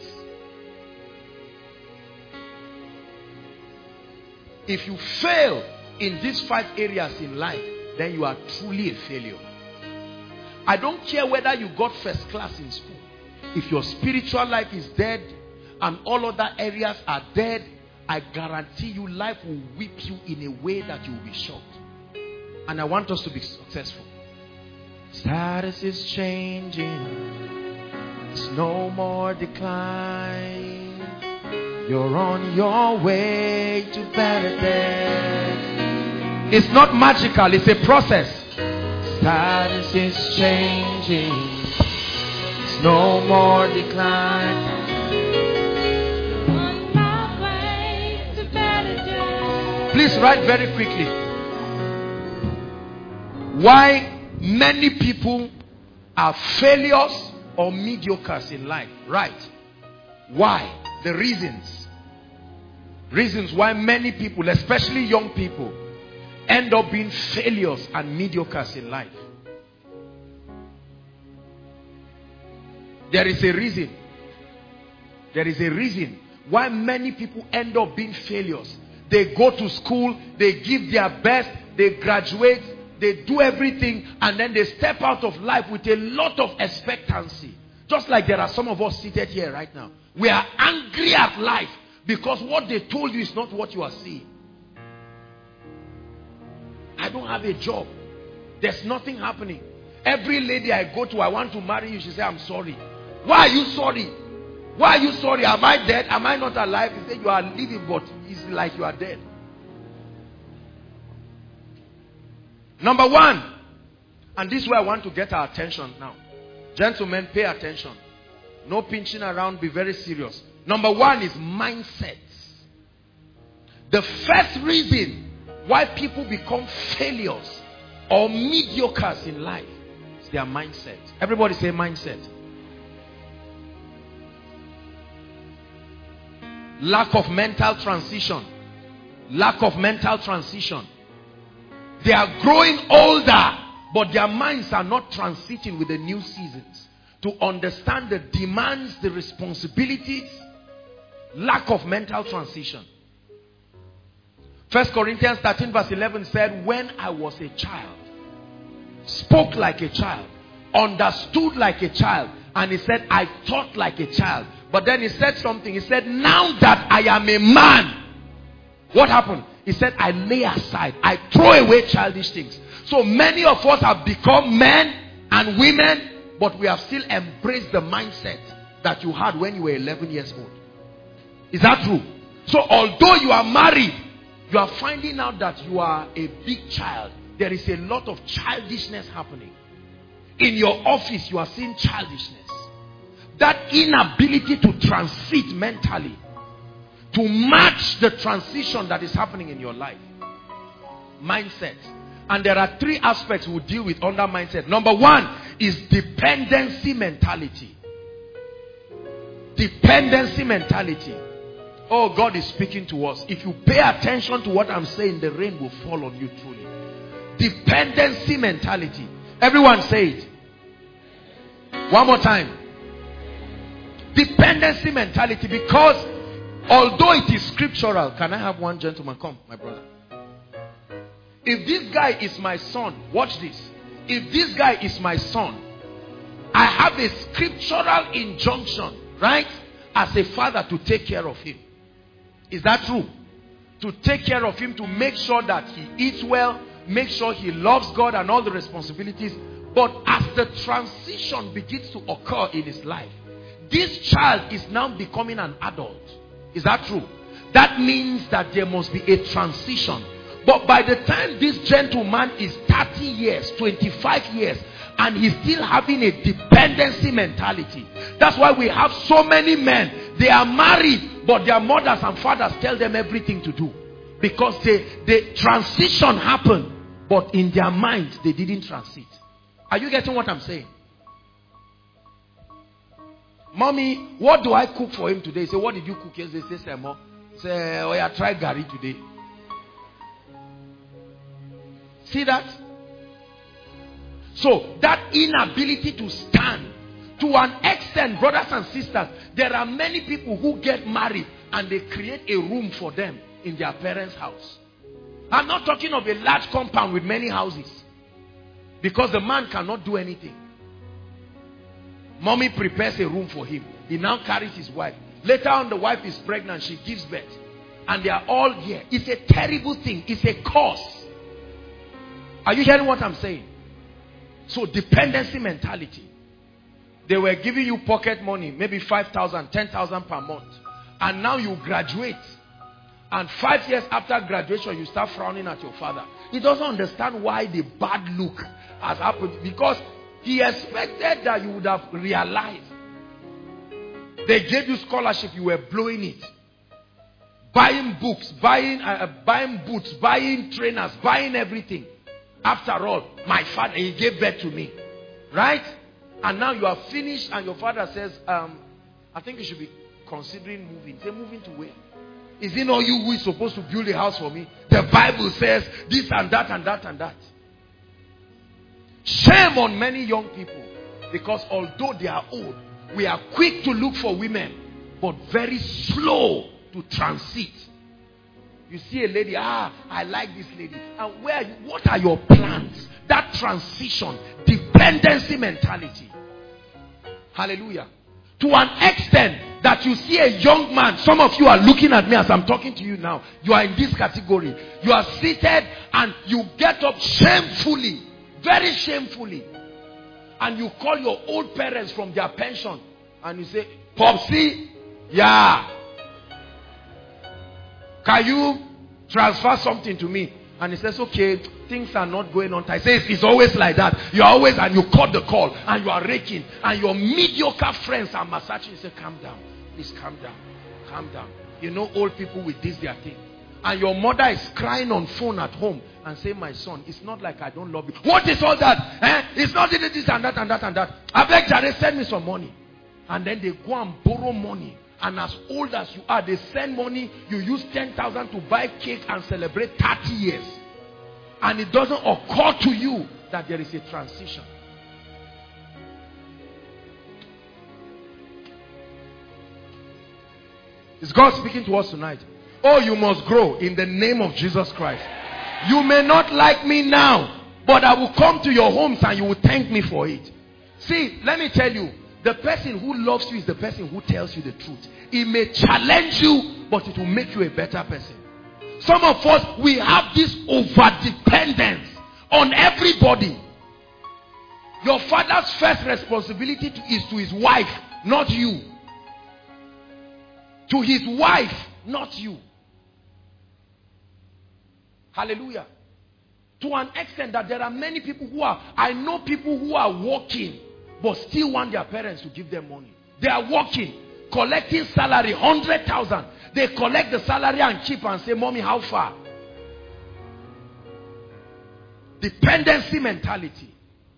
Speaker 3: If you fail in these 5 areas in life, then you are truly a failure. I don't care whether you got first class in school. If your spiritual life is dead and all other areas are dead, I guarantee you life will whip you in a way that you will be shocked. And I want us to be successful. Status is changing. There's no more decline. You're on your way to better days. It's not magical, it's a process. Status is changing. There's no more decline. On my way to better days. Please write very quickly. Why many people are failures or mediocres in life. Right. Why? The reasons. Reasons why many people, especially young people, end up being failures and mediocres in life. There is a reason. There is a reason why many people end up being failures. They go to school, they give their best, they graduate, they do everything, and then they step out of life with a lot of expectancy. Just like there are some of us seated here right now. We are angry at life because what they told you is not what you are seeing. I don't have a job. There's nothing happening. Every lady I go to, I want to marry you, she says, I'm sorry. Why are you sorry? Why are you sorry? Am I dead? Am I not alive? You say you are living, but it's like you are dead. Number 1, and this is where I want to get our attention now. Gentlemen, pay attention. No pinching around, be very serious. Number 1 is mindsets. The first reason why people become failures or mediocres in life is their mindset. Everybody say mindset. Lack of mental transition. Lack of mental transition. They are growing older, but their minds are not transiting with the new seasons to understand the demands, the responsibilities. Lack of mental transition. 1 Corinthians 13 verse 11 said, when I was a child, spoke like a child, understood like a child, and he said, I thought like a child. But then he said something. He said, now that I am a man, what happened? He said, I lay aside, I throw away childish things. So many of us have become men and women, but we have still embraced the mindset that you had when you were 11 years old. Is that true? So although you are married, you are finding out that you are a big child. There is a lot of childishness happening. In your office, you are seeing childishness. That inability to transit mentally, to match the transition that is happening in your life. mindset. And there are three aspects we'll deal with under mindset. Number one is dependency mentality. Dependency mentality. Oh, God is speaking to us. If you pay attention to what I'm saying, the rain will fall on you truly. Dependency mentality. Everyone say it. One more time. Dependency mentality, because although it is scriptural, can I have one gentleman? Come, my brother. If this guy is my son, watch this. If this guy is my son, I have a scriptural injunction, right? As a father, to take care of him. Is that true? To take care of him, to make sure that he eats well, make sure he loves God and all the responsibilities. But as the transition begins to occur in his life, this child is now becoming an adult. Is that true? That means that there must be a transition. But by the time this gentleman is 30 years, 25 years, and he's still having a dependency mentality. That's why we have so many men. They are married, but their mothers and fathers tell them everything to do. Because the transition happened, but in their minds, they didn't transit. Are you getting what I'm saying? Mommy, what do I cook for him today? Say, what did you cook yesterday? Say, Semo. Say, oh yeah, try Gary today. See that? So, that inability to stand, to an extent, brothers and sisters, there are many people who get married and they create a room for them in their parents' house. I'm not talking of a large compound with many houses, because the man cannot do anything. Mommy prepares a room for him. He now carries his wife. Later on, the wife is pregnant. She gives birth. And they are all here. It's a terrible thing. It's a curse. Are you hearing what I'm saying? So, dependency mentality. They were giving you pocket money, maybe 5,000, 10,000 per month. And now you graduate. And 5 years after graduation, you start frowning at your father. He doesn't understand why the bad look has happened. Because he expected that you would have realized. They gave you scholarship, you were blowing it. Buying books, buying boots, buying trainers, buying everything. After all, my father, he gave birth to me. Right? And now you are finished and your father says, I think you should be considering moving. Say, moving to where? Is it not you who is supposed to build a house for me? The Bible says this and that and that and that. Shame on many young people, because although they are old, we are quick to look for women, but very slow to transit. You see a lady, I like this lady. And what are your plans? That transition, dependency mentality. Hallelujah. To an extent that you see a young man, some of you are looking at me as I'm talking to you now. You are in this category. You are seated and you get up shamefully, very shamefully. And you call your old parents from their pension and you say, Popsy, yeah, can you transfer something to me? And he says, okay, things are not going on. I say, it's always like that. You are always, and you cut the call, and you are raking, and your mediocre friends are massaging. You say, calm down. Please calm down. Calm down. You know, old people with this, their thing. And your mother is crying on phone at home and say, my son, it's not like I don't love you. What is all that? It's not this and that and that and that. I beg Jared, send me some money. And then they go and borrow money. And as old as you are, they send money. You use 10,000 to buy cake and celebrate 30 years. And it doesn't occur to you that there is a transition. Is God speaking to us tonight? Oh, you must grow in the name of Jesus Christ. You may not like me now, but I will come to your homes and you will thank me for it. See, let me tell you, the person who loves you is the person who tells you the truth. It may challenge you, but it will make you a better person. Some of us, we have this over-dependence on everybody. Your father's first responsibility is to his wife, not you. To his wife, not you. Hallelujah. To an extent that there are many people I know people who are working, but still want their parents to give them money. They are working, collecting salary, 100,000. They collect the salary and keep and say, Mommy, how far? Dependency mentality.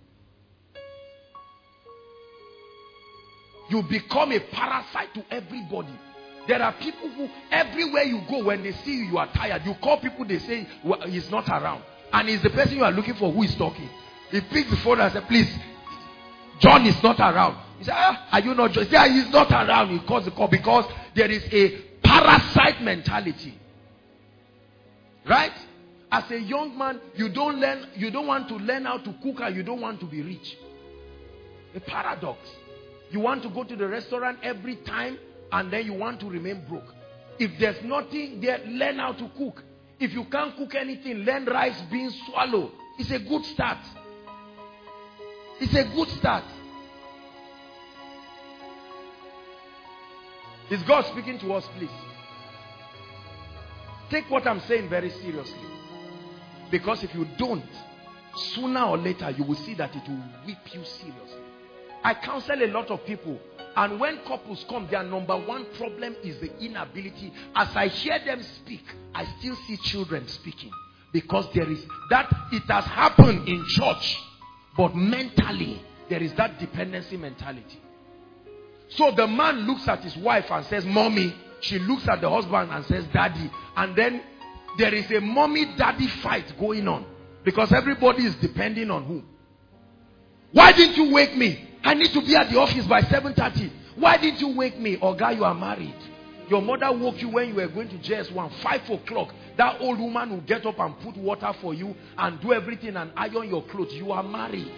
Speaker 3: You become a parasite to everybody. There are people who, everywhere you go, when they see you, you are tired. You call people, they say, well, he's not around. And it's the person you are looking for who is talking. He picks the phone and says, please, John is not around. He said, are you not John? He said, he's not around. He calls the call because there is a parasite mentality. Right? As a young man, you don't want to learn how to cook, and you don't want to be rich. A paradox. You want to go to the restaurant every time, and then you want to remain broke. If there's nothing there, learn how to cook. If you can't cook anything, learn rice, beans, swallow. It's a good start. It's a good start. Is God speaking to us, please? Take what I'm saying very seriously. Because if you don't, sooner or later, you will see that it will whip you seriously. I counsel a lot of people, and when couples come, their number one problem is the inability. As I hear them speak, I still see children speaking. Because there is that, it has happened in church, but mentally, there is that dependency mentality. So the man looks at his wife and says, mommy. She looks at the husband and says, daddy. And then there is a mommy-daddy fight going on. Because everybody is depending on who? Why didn't you wake me? I need to be at the office by 7:30. Why didn't you wake me? Oh, guy, you are married. Your mother woke you when you were going to JS1, 5 o'clock. That old woman will get up and put water for you and do everything and iron your clothes. You are married.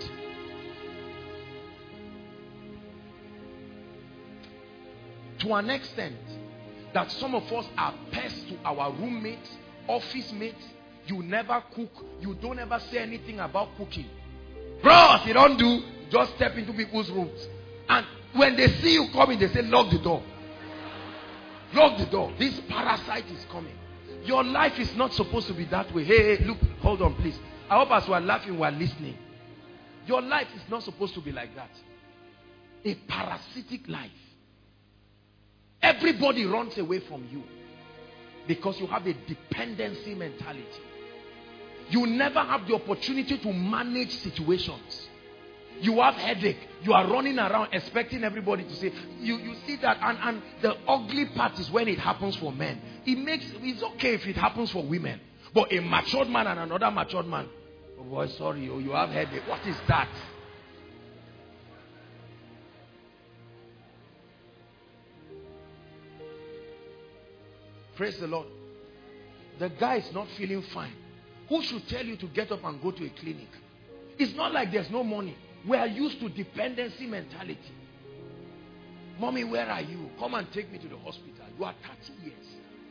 Speaker 3: To an extent that some of us are pests to our roommates, office mates. You never cook. You don't ever say anything about cooking. Bros, you don't do. Just step into people's rooms. And when they see you coming, they say, lock the door. Lock the door. This parasite is coming. Your life is not supposed to be that way. Hey, look, hold on, please. I hope as we are laughing, we are listening. Your life is not supposed to be like that. A parasitic life. Everybody runs away from you because you have a dependency mentality. You never have the opportunity to manage situations. You have headache. You are running around expecting everybody to say, you see that, and the ugly part is when it happens for men. It's okay if it happens for women. But a matured man and another matured man, oh boy, sorry, oh, you have headache. What is that? Praise the Lord. The guy is not feeling fine. Who should tell you to get up and go to a clinic? It's not like there's no money. We are used to dependency mentality. Mommy, where are you? Come and take me to the hospital. You are 30 years.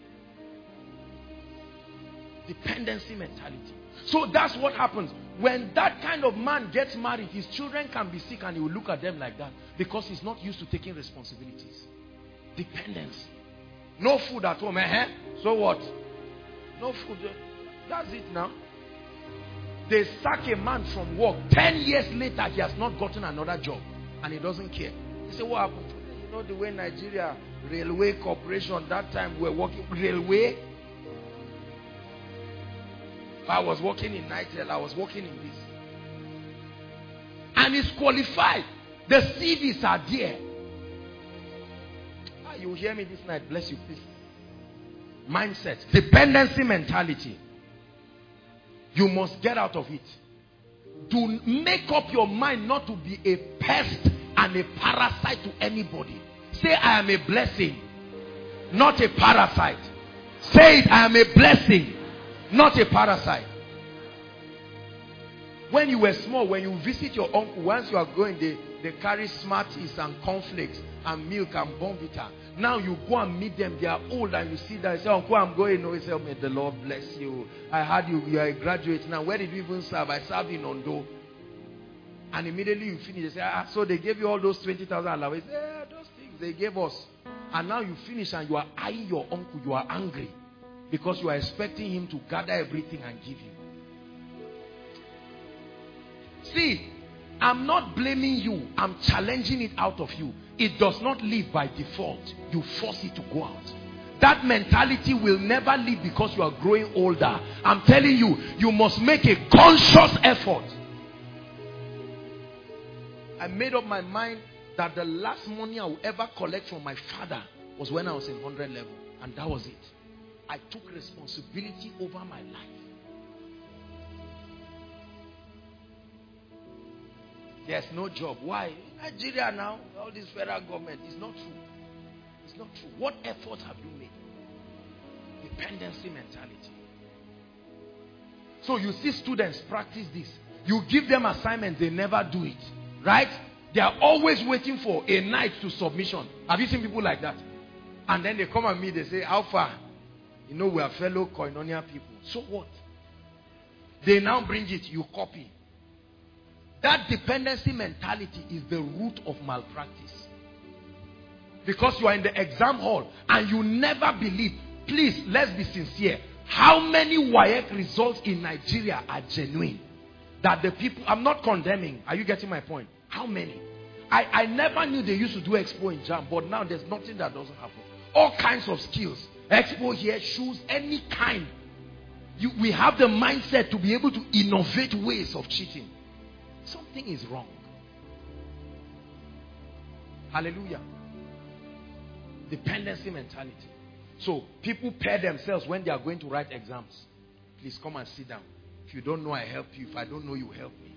Speaker 3: Dependency mentality. So that's what happens. When that kind of man gets married, his children can be sick and he will look at them like that because he's not used to taking responsibilities. Dependency. No food at home, So what? No food. That's it now. They sack a man from work. 10 years later, he has not gotten another job. And he doesn't care. He said, what happened? You know the way Nigeria Railway Corporation, that time we were working. Railway. I was working in Nitel. I was working in this. And he's qualified. The CVs are there. You hear me this night. Bless you, please. Mindset. Dependency mentality. You must get out of it. Do make up your mind not to be a pest and a parasite to anybody. Say, I am a blessing, not a parasite. Say it, I am a blessing, not a parasite. When you were small, when you visit your uncle, once you are going, they carry Smarties and cornflakes and milk and Bonvita. Now you go and meet them. They are old and you see that. You say, uncle, I'm going. No, he said, may the Lord bless you. I heard you are a graduate now. Where did you even serve? I served in Ondo. And immediately you finish. They say, so they gave you all those 20,000 allowance. Yeah, those things they gave us. And now you finish and you are eyeing your uncle. You are angry because you are expecting him to gather everything and give you. See, I'm not blaming you. I'm challenging it out of you. It does not live by default. You force it to go out. that mentality will never leave because you are growing older. I'm telling you, you must make a conscious effort. I made up my mind that the last money I will ever collect from my father was when I was in 100 level. And that was it. I took responsibility over my life. There's no job. Why? Nigeria now, all this federal government. It's not true. It's not true. What effort have you made? Dependency mentality. So you see students practice this. You give them assignments, they never do it. Right? They are always waiting for a night to submission. Have you seen people like that? And then they come at me, they say, how far? You know, we are fellow Koinonia people. So what? They now bring it, you copy. That dependency mentality is the root of malpractice. Because you are in the exam hall and you never believe. Please, let's be sincere. How many WAEC results in Nigeria are genuine? That the people, I'm not condemning. Are you getting my point? How many? I never knew they used to do expo in JAM, but now there's nothing that doesn't happen. All kinds of skills. Expo here, shoes, any kind. We have the mindset to be able to innovate ways of cheating. Something is wrong. Hallelujah. Dependency mentality. So people pair themselves when they are going to write exams. Please come and sit down. If you don't know, I help you. If I don't know, you help me.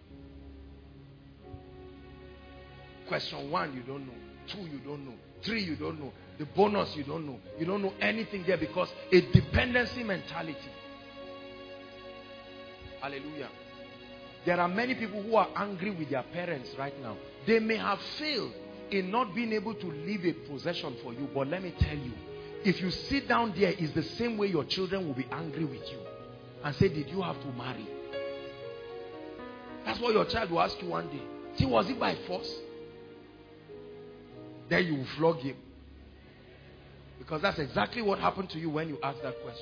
Speaker 3: Question 1, you don't know. 2, you don't know. 3, you don't know. The bonus, you don't know. You don't know anything there because a dependency mentality. Hallelujah. There are many people who are angry with their parents right now. They may have failed in not being able to leave a possession for you. But let me tell you, if you sit down there, it's the same way your children will be angry with you. And say, did you have to marry? That's what your child will ask you one day. See, was it by force? Then you will flog him. Because that's exactly what happened to you when you asked that question.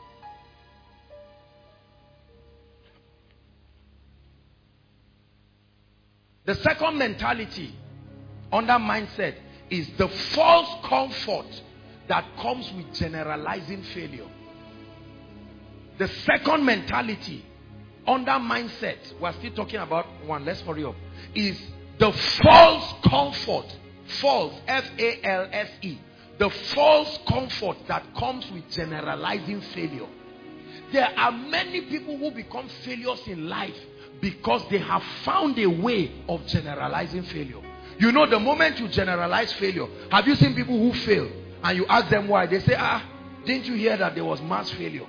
Speaker 3: The second mentality under mindset is the false comfort that comes with generalizing failure. The second mentality under mindset, we're still talking about one, let's hurry up, is the false comfort. False, F-A-L-S-E. The false comfort that comes with generalizing failure. There are many people who become failures in life because they have found a way of generalizing failure. You know, the moment you generalize failure, have you seen people who fail and you ask them why? They say, didn't you hear that there was mass failure?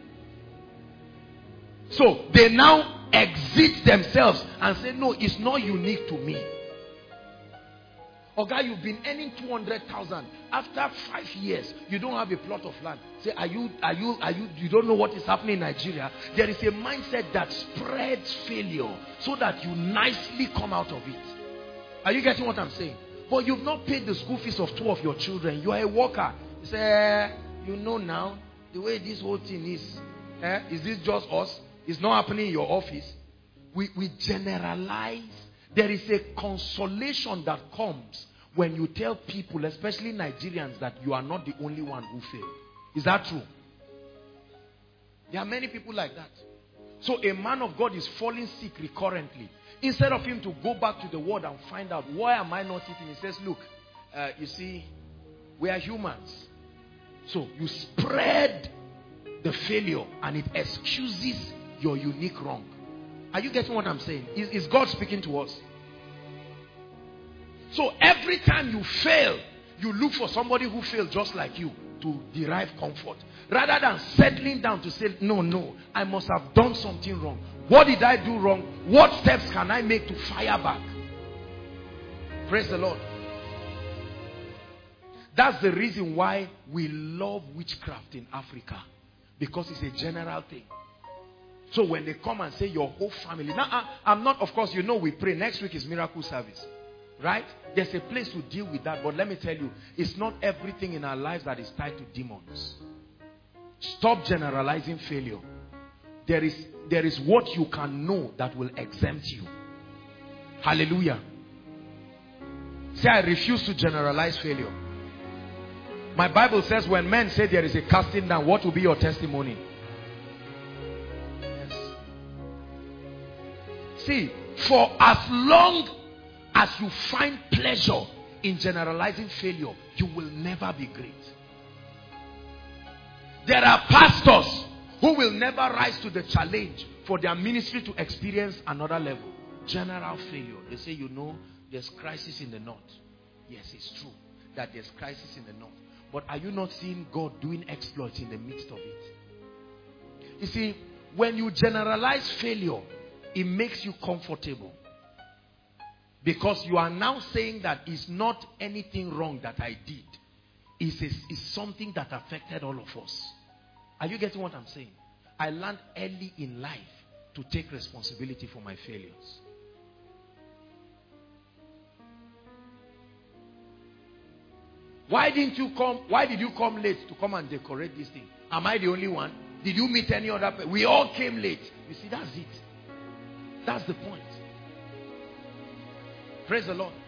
Speaker 3: So they now exit themselves and say, no, it's not unique to me. Okay, you've been earning 200,000. After 5 years, you don't have a plot of land. Say, you don't know what is happening in Nigeria. There is a mindset that spreads failure so that you nicely come out of it. Are you getting what I'm saying? But you've not paid the school fees of 2 of your children. You are a worker. You say, you know now, the way this whole thing is this just us? It's not happening in your office. We generalize. There is a consolation that comes when you tell people, especially Nigerians, that you are not the only one who failed. Is that true? There are many people like that. So a man of God is falling sick recurrently. Instead of him to go back to the word and find out, why am I not eating? He says, look, you see, we are humans. So you spread the failure and it excuses your unique wrong. Are you getting what I'm saying? Is God speaking to us? So every time you fail, you look for somebody who failed just like you to derive comfort. Rather than settling down to say, no, I must have done something wrong. What did I do wrong? What steps can I make to fire back? Praise the Lord. That's the reason why we love witchcraft in Africa. Because it's a general thing. So when they come and say your whole family. Now, I'm not, of course, you know we pray. Next week is miracle service. Right? There's a place to deal with that. But let me tell you, it's not everything in our lives that is tied to demons. Stop generalizing failure. There is what you can know that will exempt you. Hallelujah. Say, I refuse to generalize failure. My Bible says when men say there is a casting down, what will be your testimony? Yes. See, for as long as you find pleasure in generalizing failure, you will never be great. There are pastors who will never rise to the challenge for their ministry to experience another level. General failure. They say, you know, there's crisis in the north. Yes, it's true that there's crisis in the north. But are you not seeing God doing exploits in the midst of it? You see, when you generalize failure, it makes you comfortable. Because you are now saying that it's not anything wrong that I did. It's something that affected all of us. Are you getting what I'm saying? I learned early in life to take responsibility for my failures. Why did you come late to come and decorate this thing? Am I the only one? Did you meet any other person? We all came late. You see, that's it. That's the point. Praise the Lord.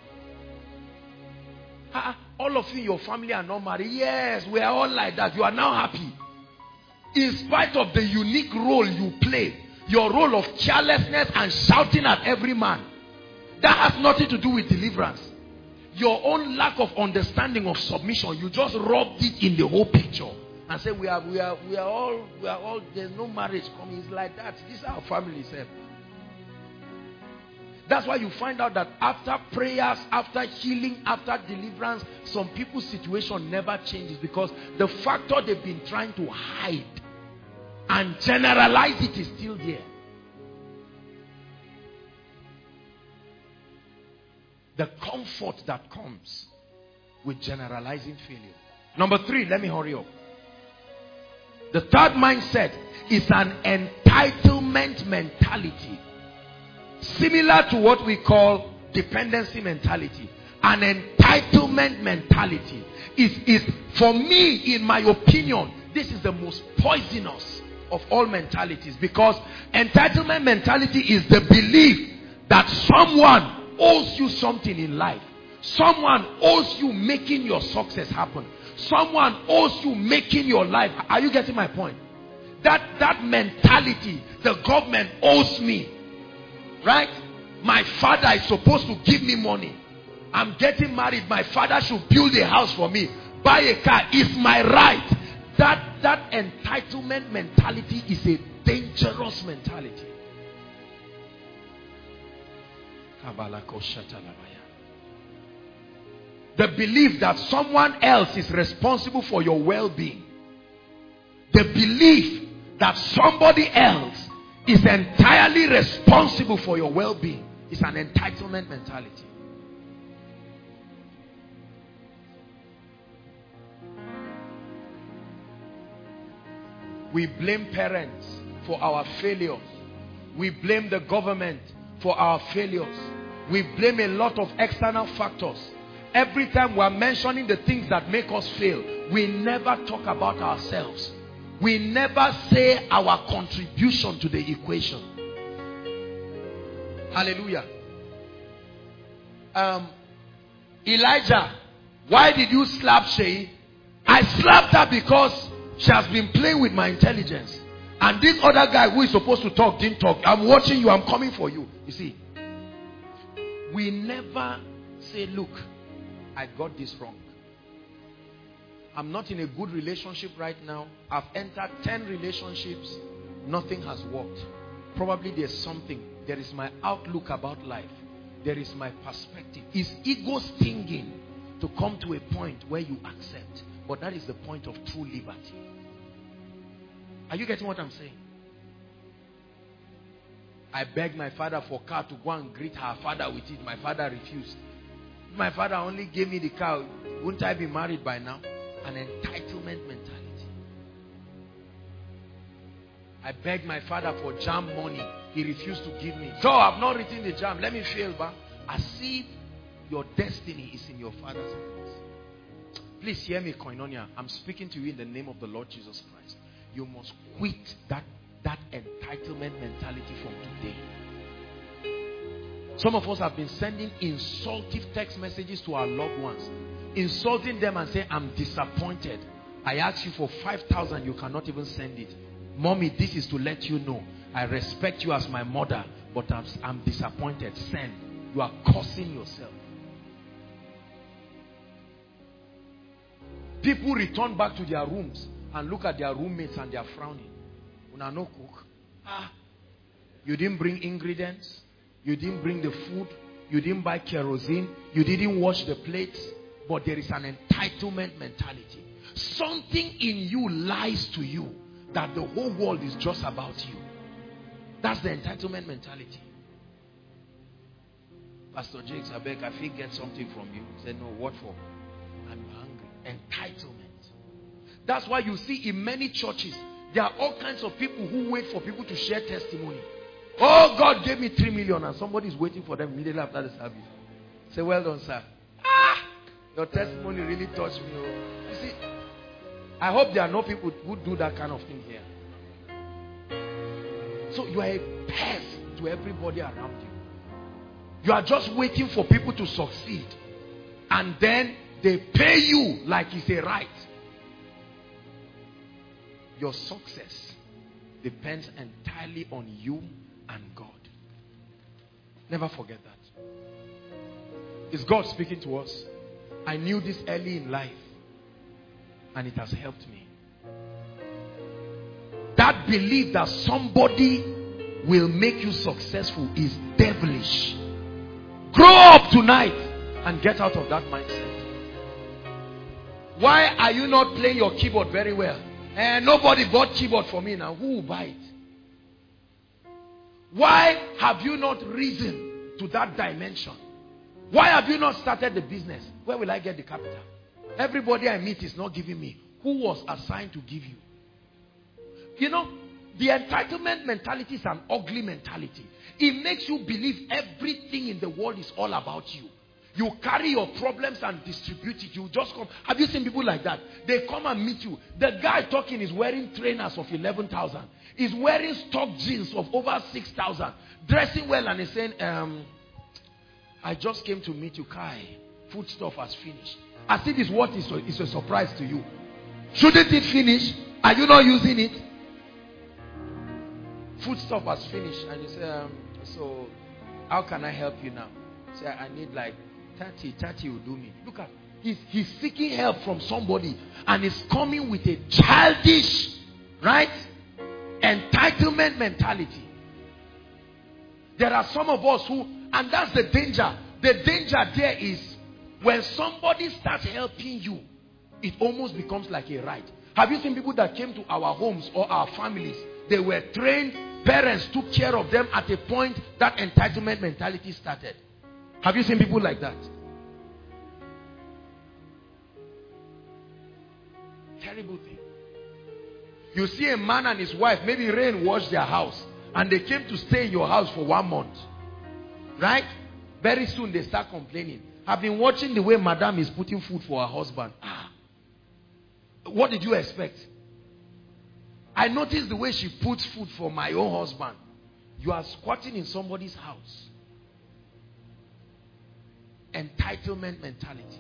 Speaker 3: All of you in your family are not married. Yes, we are all like that. You are now happy. In spite of the unique role you play, your role of carelessness and shouting at every man, that has nothing to do with deliverance. Your own lack of understanding of submission, you just rubbed it in the whole picture and say we are all there's no marriage coming. It's like that. This is our family self. That's why you find out that after prayers, after healing, after deliverance, some people's situation never changes because the factor they've been trying to hide and generalize it is still there. The comfort that comes with generalizing failure. Number 3, let me hurry up. The third mindset is an entitlement mentality. Similar to what we call dependency mentality. An entitlement mentality is for me, in my opinion, this is the most poisonous of all mentalities, because entitlement mentality is the belief that someone owes you something in life. Someone owes you making your success happen. Someone owes you making your life. Are you getting my point? That mentality, the government owes me. Right? My father is supposed to give me money. I'm getting married. My father should build a house for me. Buy a car. It's my right. That entitlement mentality is a dangerous mentality. The belief that someone else is responsible for your well-being. The belief that somebody else is entirely responsible for your well-being is an entitlement mentality. We blame parents for our failures. We blame the government for our failures. We blame a lot of external factors. Every time we are mentioning the things that make us fail, we never talk about ourselves. We never say our contribution to the equation. Hallelujah. Elijah, why did you slap Shei? I slapped her because she has been playing with my intelligence. And this other guy who is supposed to talk didn't talk. I'm watching you. I'm coming for you. You see, we never say, look, I got this wrong. I'm not in a good relationship right now. I've entered 10 relationships. Nothing has worked. Probably there's something. There is my outlook about life. There is my perspective. Is ego stinging to come to a point where you accept? But that is the point of true liberty. Are you getting what I'm saying? I begged my father for a car to go and greet her father with it. My father refused. My father only gave me the car. Wouldn't I be married by now? An entitlement mentality. I begged my father for jam money. He refused to give me. So I've not written the jam. Let me fail back. As if your destiny is in your father's hands. Please hear me, Koinonia. I'm speaking to you in the name of the Lord Jesus Christ. You must quit that entitlement mentality from today. Some of us have been sending insultive text messages to our loved ones. insulting them and saying, I'm disappointed. I asked you for 5,000, you cannot even send it. Mommy, this is to let you know I respect you as my mother, but I'm disappointed. Send. You are cursing yourself. People return back to their rooms and look at their roommates and they are frowning. Una no cook. You didn't bring ingredients. You didn't bring the food. You didn't buy kerosene. You didn't wash the plates. But there is an entitlement mentality. Something in you lies to you that the whole world is just about you. That's the entitlement mentality. Pastor Jakes, I beg, I think get something from you. He said, no, what for? I'm hungry. Entitlement. That's why you see in many churches, there are all kinds of people who wait for people to share testimony. Oh, God gave me 3 million and somebody is waiting for them immediately after the service. Say, well done, sir. Your testimony really touched me. You see, I hope there are no people who do that kind of thing here. So you are a pest to everybody around you. You are just waiting for people to succeed. And then they pay you like it's a right. Your success depends entirely on you and God. Never forget that. Is God speaking to us? I knew this early in life, and it has helped me. That belief that somebody will make you successful is devilish. Grow up tonight and get out of that mindset. Why are you not playing your keyboard very well? Nobody bought keyboard for me now. Who will buy it? Why have you not risen to that dimension? Why have you not started the business? Where will I get the capital? Everybody I meet is not giving me. Who was assigned to give you? You know, the entitlement mentality is an ugly mentality. It makes you believe everything in the world is all about you. You carry your problems and distribute it. You just come. Have you seen people like that? They come and meet you. The guy talking is wearing trainers of 11,000. He's wearing stock jeans of over 6,000. Dressing well and he's saying, I just came to meet you, Kai. Food stuff has finished. As if it's what is a surprise to you. Shouldn't it finish? Are you not using it? Food stuff has finished. And you say, so how can I help you now? Say, I need like 30 will do me. Look at, he's seeking help from somebody and is coming with a childish, right? Entitlement mentality. There are some of us who, and that's the danger. The danger there is when somebody starts helping you, it almost becomes like a right. Have you seen people that came to our homes or our families? They were trained, parents took care of them at a point that entitlement mentality started. Have you seen people like that? Terrible thing. You see a man and his wife, maybe rain washed their house, and they came to stay in your house for 1 month. Right? Very soon they start complaining. I've been watching the way madam is putting food for her husband. What did you expect? I noticed the way she puts food for my own husband. You are squatting in somebody's house. Entitlement mentality.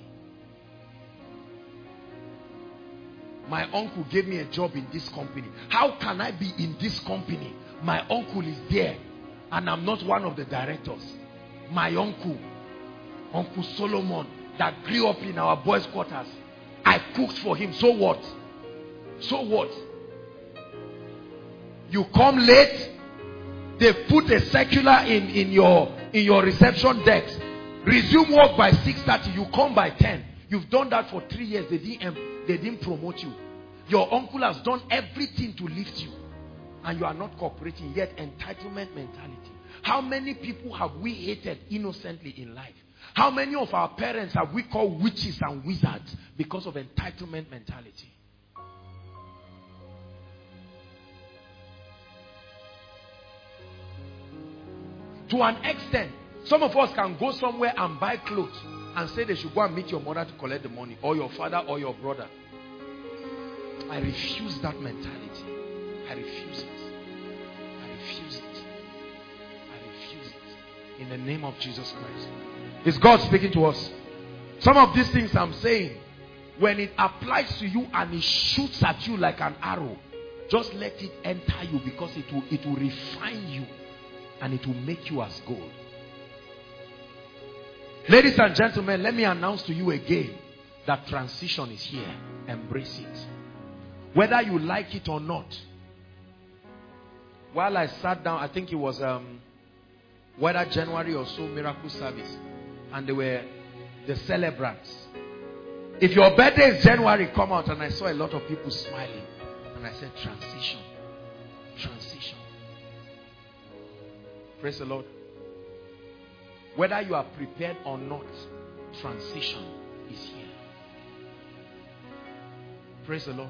Speaker 3: My uncle gave me a job in this company. How can I be in this company? My uncle is there and I'm not one of the directors. My uncle, Uncle Solomon, that grew up in our boys' quarters, I cooked for him. So what? So what? You come late, they put a circular in your reception desk. Resume work by 6:30. You come by 10. You've done that for 3 years. They didn't promote you. Your uncle has done everything to lift you, and you are not cooperating. Yet entitlement mentality. How many people have we hated innocently in life? How many of our parents have we called witches and wizards because of entitlement mentality? To an extent, some of us can go somewhere and buy clothes and say they should go and meet your mother to collect the money, or your father or your brother. I refuse that mentality. I refuse it. I refuse it. I refuse it. In the name of Jesus Christ. Is God speaking to us? Some of these things I'm saying, when it applies to you and it shoots at you like an arrow, just let it enter you, because it will refine you and it will make you as gold. Ladies and gentlemen, let me announce to you again that transition is here. Embrace it. Whether you like it or not. While I sat down, I think it was whether January or so, miracle service, and they were the celebrants. If your birthday is January, come out. And I saw a lot of people smiling. And I said, transition. Transition. Praise the Lord. Whether you are prepared or not, transition is here. Praise the Lord.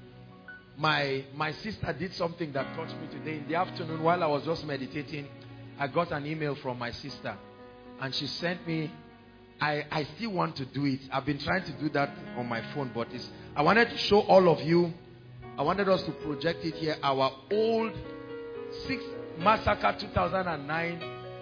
Speaker 3: My sister did something that touched me today. In the afternoon, while I was just meditating, I got an email from my sister. And she sent me, I still want to do it. I've been trying to do that on my phone, but I wanted to show all of you. I wanted us to project it here. Our old 6th Massacre 2009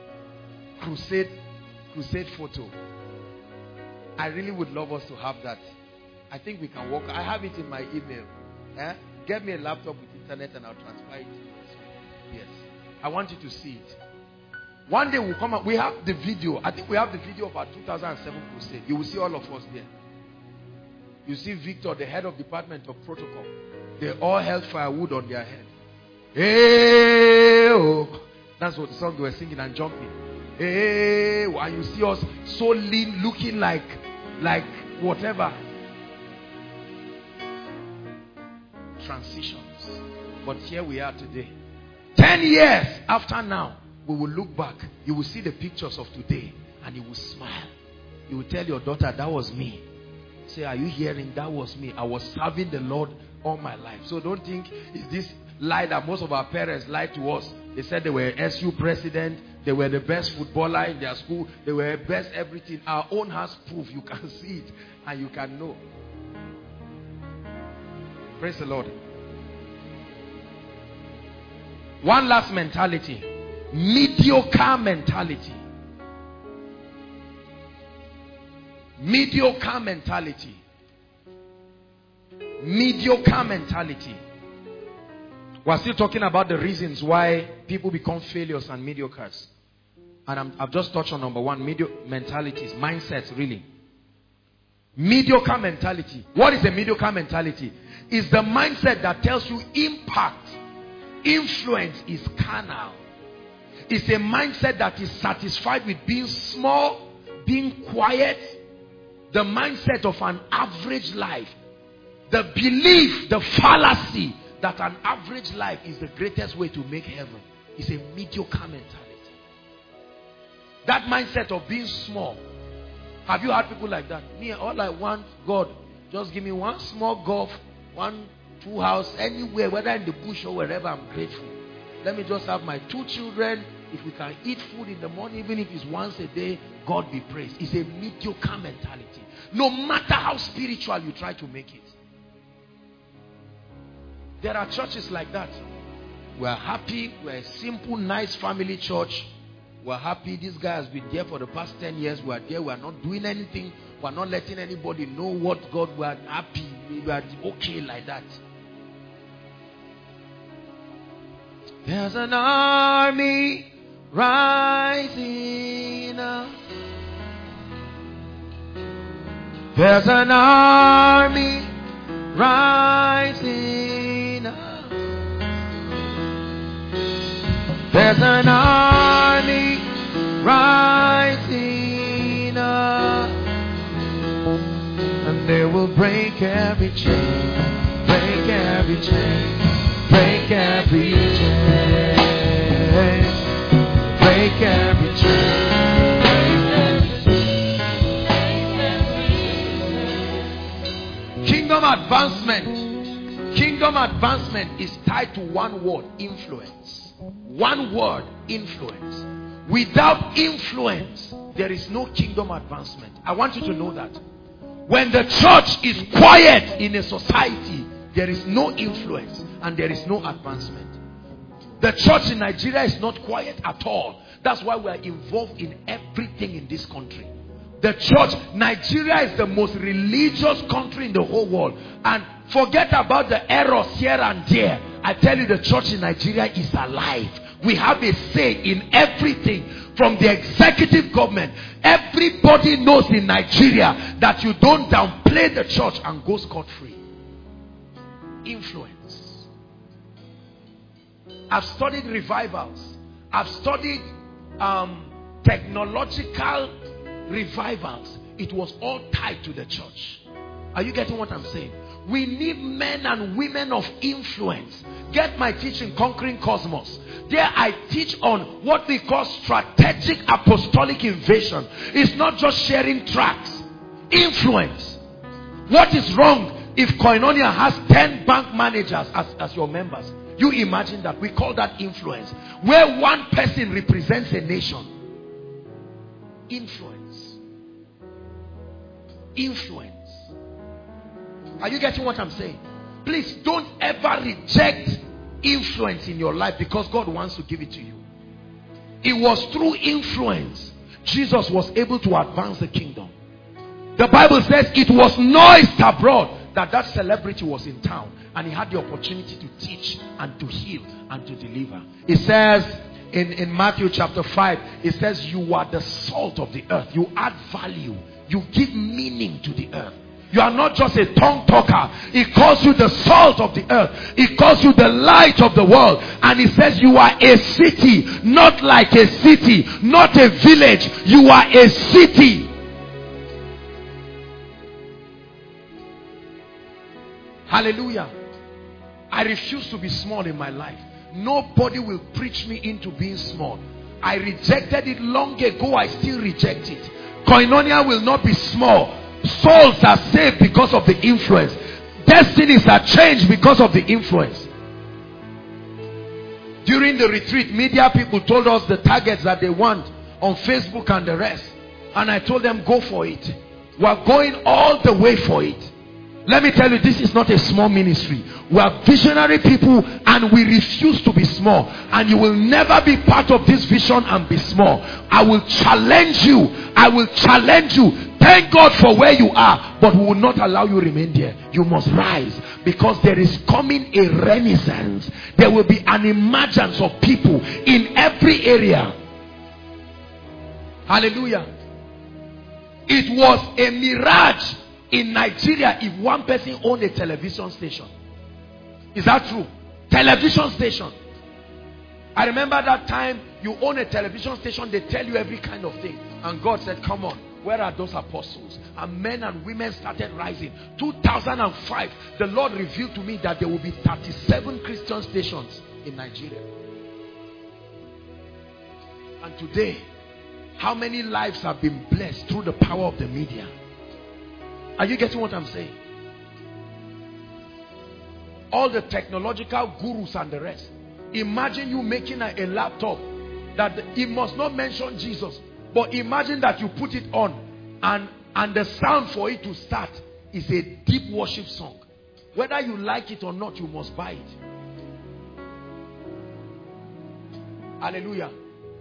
Speaker 3: crusade photo. I really would love us to have that. I think we can work. I have it in my email. Get me a laptop with internet and I'll transfer it to you. Yes. I want you to see it. One day we'll come up. We have the video. I think we have the video of our 2007 crusade. You will see all of us there. You see Victor, the head of Department of Protocol. They all held firewood on their head. Hey, oh. That's what the song they were singing and jumping. Hey, and you see us so lean, looking like whatever. Transitions. But here we are today. 10 years after now, we will look back. You will see the pictures of today and you will smile. You will tell your daughter, that was me. Say, are you hearing? That was me. I was serving the Lord all my life. So don't think it's this lie that most of our parents lied to us. They said they were SU president. They were the best footballer in their school. They were best everything. Our own has proof. You can see it and you can know. Praise the Lord. One last mentality. Mediocre mentality. Mediocre mentality. Mediocre mentality. We're still talking about the reasons why people become failures and mediocres. And I've just touched on number one. Mentalities, mindsets really. Mediocre mentality. What is a mediocre mentality? It's the mindset that tells you impact, influence is carnal. It's a mindset that is satisfied with being small, being quiet. The mindset of an average life. The belief, the fallacy that an average life is the greatest way to make heaven is a mediocre mentality. That mindset of being small. Have you heard people like that? Me, all I want, God, just give me one small golf, 1-2 house, anywhere, whether in the bush or wherever, I'm grateful. Let me just have my 2 children. If we can eat food in the morning, even if it's once a day, God be praised. It's a mediocre mentality. No matter how spiritual you try to make it. There are churches like that. We're happy. We're a simple, nice family church. We're happy. This guy has been there for the past 10 years. We're there. We're not doing anything. We're not letting anybody know what God. We're happy. We're okay like that. There's an army rising up. There's an army rising up. There's an army rising up. And they will break every chain, break every chain, break every chain, break every chain. Kingdom advancement is tied to one word, influence. One word, influence. Without influence, there is no kingdom advancement. I want you to know that. When the church is quiet in a society, there is no influence and there is no advancement. The church in Nigeria is not quiet at all. That's why we are involved in everything in this country. The church, Nigeria is the most religious country in the whole world. And forget about the errors here and there. I tell you, the church in Nigeria is alive. We have a say in everything. From the executive government, everybody knows in Nigeria that you don't downplay the church and go scot-free. Influence. I've studied revivals. I've studied technological revivals. It was all tied to the church. Are you getting what I'm saying? We need men and women of influence. Get my teaching, Conquering Cosmos. There I teach on what we call strategic apostolic invasion. It's not just sharing tracts. Influence. What is wrong if Koinonia has 10 bank managers as your members? You imagine that. We call that influence. Where one person represents a nation. Influence. Influence. Are you getting what I'm saying? Please don't ever reject influence in your life, because God wants to give it to you. It was through influence Jesus was able to advance the kingdom. The Bible says it was noised abroad that celebrity was in town, and he had the opportunity to teach and to heal and to deliver. It says in Matthew chapter 5, it says you are the salt of the earth. You add value. You give meaning to the earth. You are not just a tongue talker. It calls you the salt of the earth. It calls you the light of the world. And it says you are a city, not like a city, not a village. You are a city. Hallelujah. I refuse to be small in my life. Nobody will preach me into being small. I rejected it long ago. I still reject it. Koinonia will not be small. Souls are saved because of the influence. Destinies are changed because of the influence. During the retreat, media people told us the targets that they want on Facebook and the rest. And I told them, go for it. We are going all the way for it. Let me tell you, this is not a small ministry. We are visionary people, and we refuse to be small. And you will never be part of this vision and be small. I will challenge you. I will challenge you. Thank God for where you are, but we will not allow you remain there. You must rise, because there is coming a renaissance. There will be an emergence of people in every area. Hallelujah. It was a mirage in Nigeria if one person owned a television station. Is that true? Television station. I remember that time you own a television station, they tell you every kind of thing. And God said, come on, where are those apostles? And men and women started rising. 2005, the Lord revealed to me that there will be 37 Christian stations in Nigeria. And today, how many lives have been blessed through the power of the media? Are you getting what I'm saying? All the technological gurus and the rest. Imagine you making a laptop that it must not mention Jesus, but imagine that you put it on and the sound for it to start is a deep worship song. Whether you like it or not, you must buy it. Hallelujah.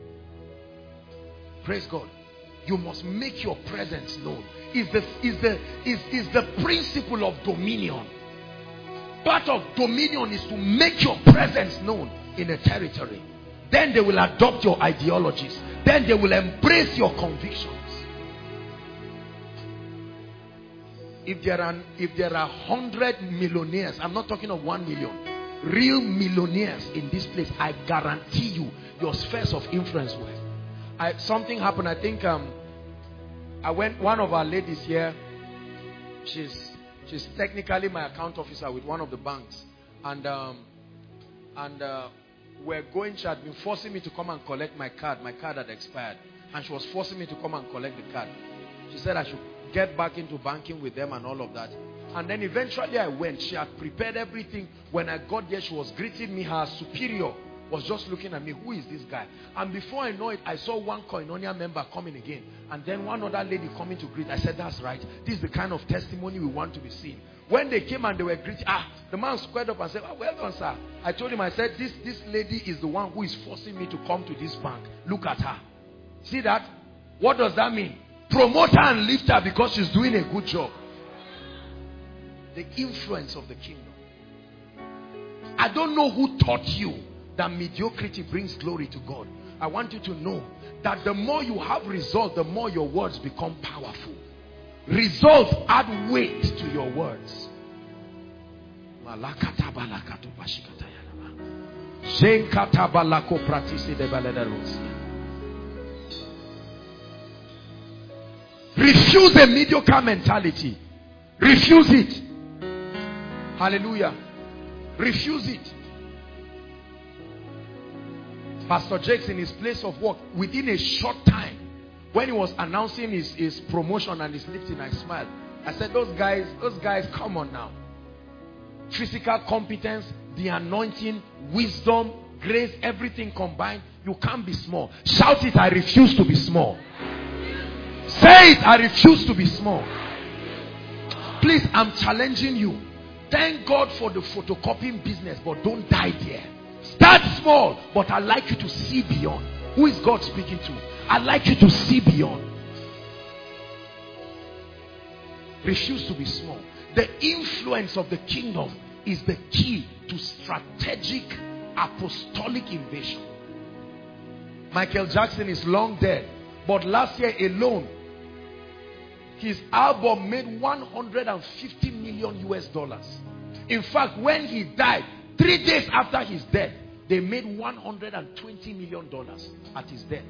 Speaker 3: Praise God. You must make your presence known. Is the principle of dominion. Part of dominion is to make your presence known in a territory. Then they will adopt your ideologies. Then they will embrace your convictions. If there are 100 millionaires, I'm not talking of 1 million, real millionaires in this place, I guarantee you your spheres of influence will. Something happened. I think one of our ladies here, she's technically my account officer with one of the banks, and we're going. She had been forcing me to come and collect my card. My card had expired, and she was forcing me to come and collect the card. She said I should get back into banking with them and all of that. And then eventually I went. She had prepared everything. When I got there, she was greeting me. Her superior was just looking at me. Who is this guy? And before I know it, I saw one Koinonia member coming again, and then one other lady coming to greet. I said, that's right. This is the kind of testimony we want to be seen. When they came and they were greeting, the man squared up and said, well done, sir. I told him, I said, this lady is the one who is forcing me to come to this bank. Look at her. See that? What does that mean? promote her and lift her because she's doing a good job. The influence of the kingdom. I don't know who taught you that mediocrity brings glory to God. I want you to know that the more you have results, the more your words become powerful. Results add weight to your words. Refuse a mediocre mentality. Refuse it. Hallelujah. Refuse it. Pastor Jakes, in his place of work, within a short time, when he was announcing his promotion and his lifting, I smiled. I said, those guys, come on now. Physical competence, the anointing, wisdom, grace, everything combined. You can't be small. Shout it, I refuse to be small. Say it, I refuse to be small. Please, I'm challenging you. Thank God for the photocopying business, but don't die there. Start small, but I'd like you to see beyond. Who is God speaking to? I'd like you to see beyond. Refuse to be small. The influence of the kingdom is the key to strategic apostolic invasion. Michael Jackson is long dead, but last year alone, his album made $150 million US. In fact, when he died, 3 days after his death, they made $120 million at his death.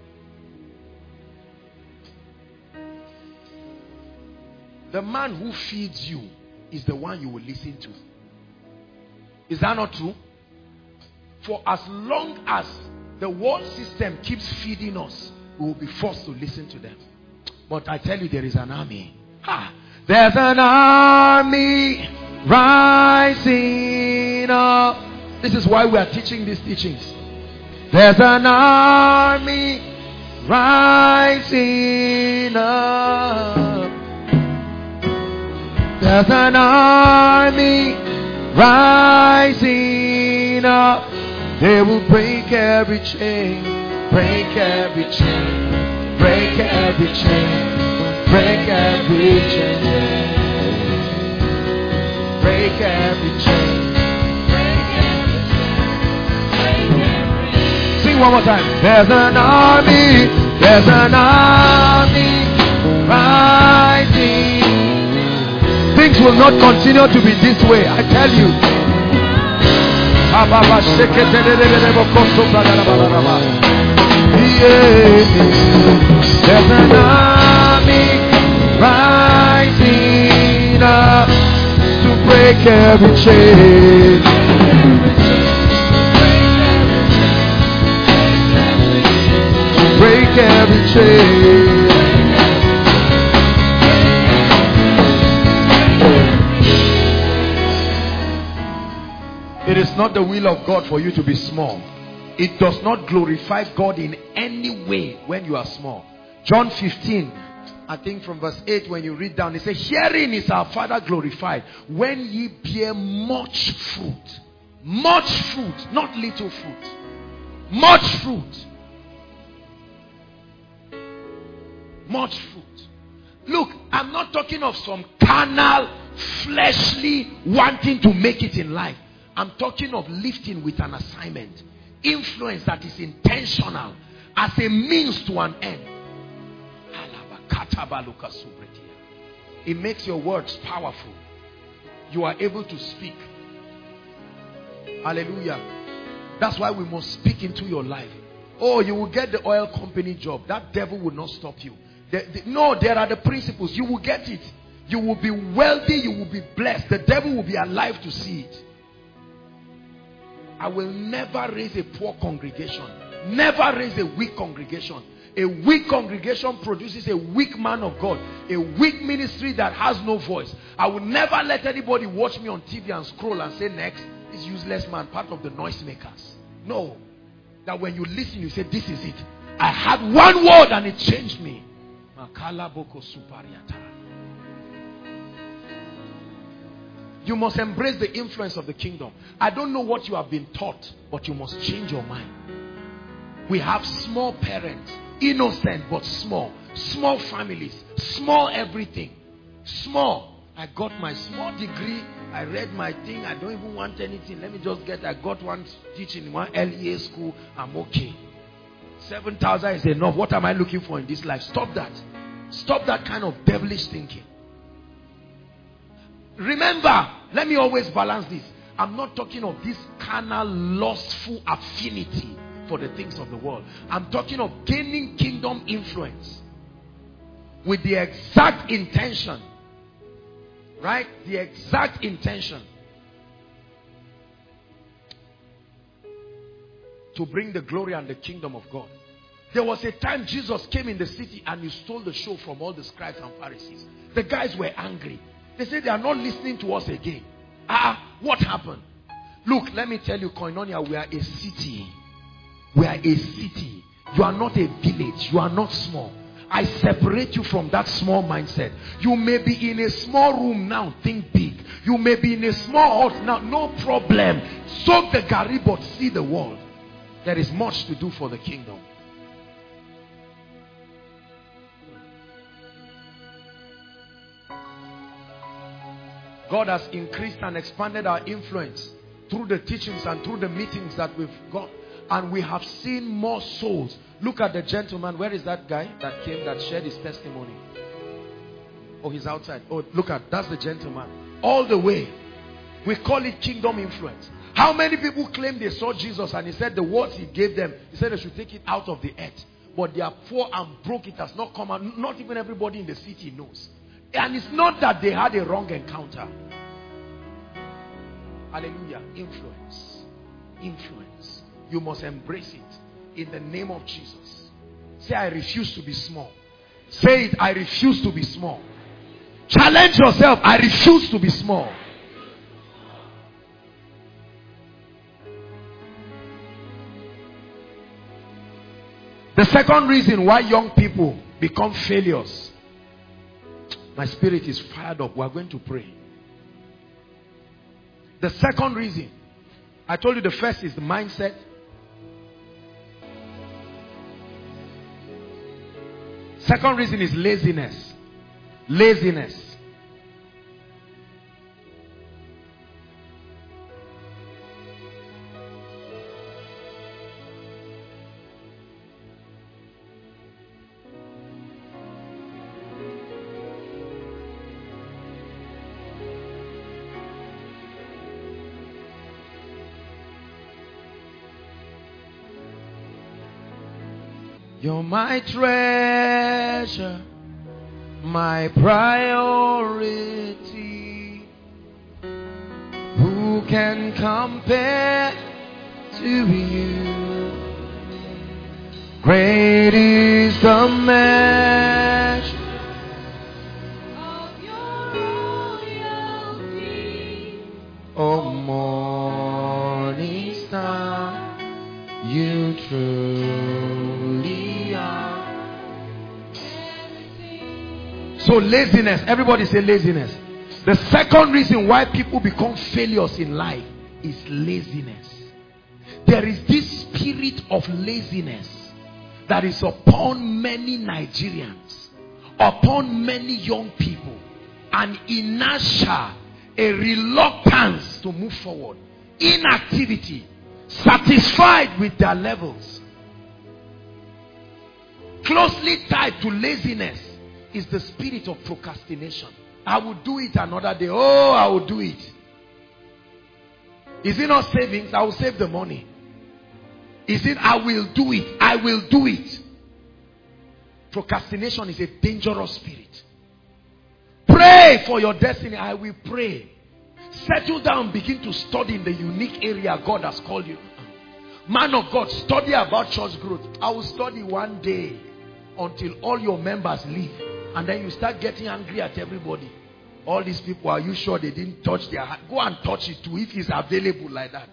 Speaker 3: The man who feeds you is the one you will listen to. Is that not true? For as long as the world system keeps feeding us, we will be forced to listen to them. But I tell you, there is an army. There's an army rising up. This is why we are teaching these teachings. There's an army rising up. There's an army rising up. They will break every chain, break every chain, break every chain, break every chain, break every chain. Sing one more time. There's an army rising. Things will not continue to be this way, I tell you. There's an army rising up to break every chain. To break every chain. It is not the will of God for you to be small. It does not glorify God in any way when you are small. John 15, I think from verse 8, when you read down, it says, herein is our Father glorified, when ye bear much fruit. Much fruit, not little fruit. Much fruit. Much fruit. Look, I'm not talking of some carnal, fleshly wanting to make it in life. I'm talking of lifting with an assignment. Influence that is intentional as a means to an end. It makes your words powerful. You are able to speak. Hallelujah. That's why we must speak into your life. Oh, you will get the oil company job. That devil will not stop you. No, there are the principles. You will get it. You will be wealthy. You will be blessed. The devil will be alive to see it. I will never raise a poor congregation. Never raise a weak congregation. A weak congregation produces a weak man of God. A weak ministry that has no voice. I will never let anybody watch me on TV and scroll and say, next, this useless man, part of the noisemakers. No. That when you listen, you say, this is it. I had one word and it changed me. You must embrace the influence of the kingdom. I don't know what you have been taught, but you must change your mind. We have small parents, innocent but small. Small families, small everything. Small. I got my small degree. I read my thing. I don't even want anything. Let me just get, I got one teaching in one LEA school. I'm okay. 7,000 is enough. What am I looking for in this life? Stop that. Stop that kind of devilish thinking. Remember, let me always balance this. I'm not talking of this carnal, lustful affinity for the things of the world. I'm talking of gaining kingdom influence with the exact intention, right? The exact intention to bring the glory and the kingdom of God. There was a time Jesus came in the city and he stole the show from all the scribes and Pharisees. The guys were angry. They said they are not listening to us again. What happened? Look, let me tell you, Koinonia, we are a city. We are a city. You are not a village. You are not small. I separate you from that small mindset. You may be in a small room now, think big. You may be in a small house now, no problem. Soak the gari but see the world. There is much to do for the kingdom. God has increased and expanded our influence through the teachings and through the meetings that we've got. And we have seen more souls. Look at the gentleman. Where is that guy that came, that shared his testimony? Oh, he's outside. Oh, look at, that's the gentleman. All the way. We call it kingdom influence. How many people claim they saw Jesus and he said the words he gave them, he said they should take it out of the earth. But they are poor and broke. It has not come out. Not even everybody in the city knows. And it's not that they had a wrong encounter. Hallelujah. Influence. Influence. You must embrace it in the name of Jesus. Say, I refuse to be small. Say it, I refuse to be small. Challenge yourself. I refuse to be small. The second reason why young people become failures. My spirit is fired up. We are going to pray. The second reason, I told you the first is the mindset. Second reason is laziness. Laziness. You're my treasure, my priority. Who can compare to you? Great is the measure of your royalty. O morning star, you truly are. So laziness, everybody say laziness. The second reason why people become failures in life is laziness. There is this spirit of laziness that is upon many Nigerians, upon many young people, an inertia, a reluctance to move forward, inactivity, satisfied with their levels. Closely tied to laziness is the spirit of procrastination. I will do it another day. Oh, I will do it. Is it not savings? I will save the money. Is it I will do it? I will do it. Procrastination is a dangerous spirit. Pray for your destiny. I will pray. Settle down. Begin to study in the unique area God has called you. Man of God, study about church growth. I will study one day until all your members leave. And then you start getting angry at everybody. All these people, are you sure they didn't touch their heart? Go and touch it too if it's available like that.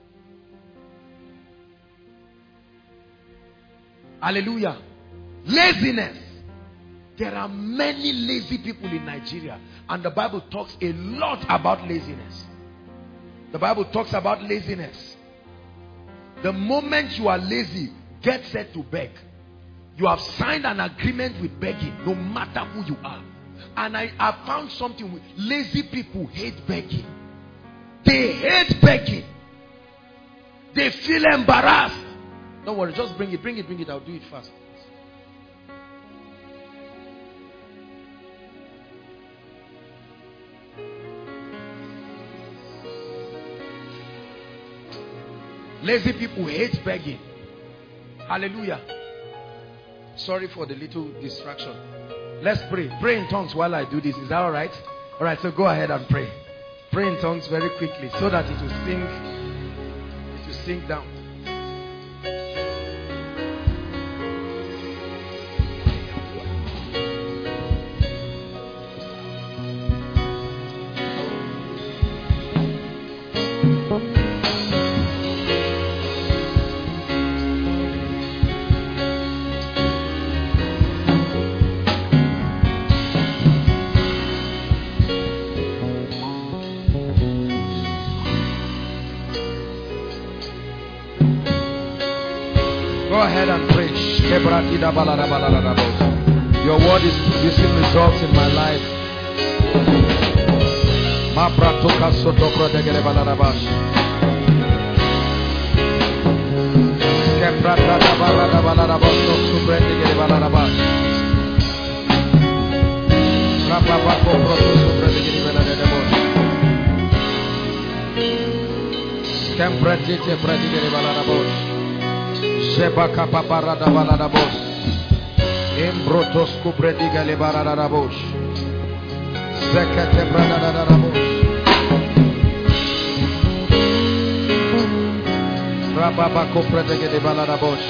Speaker 3: Hallelujah. Laziness. There are many lazy people in Nigeria. And the Bible talks a lot about laziness. The Bible talks about laziness. The moment you are lazy, get set to beg. You have signed an agreement with begging, no matter who you are. And I have found something with lazy people hate begging. They hate begging. They feel embarrassed. Don't worry, just bring it. I'll do it fast. Lazy people hate begging. Hallelujah. Sorry for the little distraction. Let's pray. Pray in tongues while I do this. Is that all right? All right, so go ahead and pray. Pray in tongues very quickly so that it will sink down. Go ahead and pray. Your word is producing results in my life. Zebaka paparada baladabos. Embrotos kubrediga lebaradabos. Zekete bradadabos. Rababa kopredege de baladabos.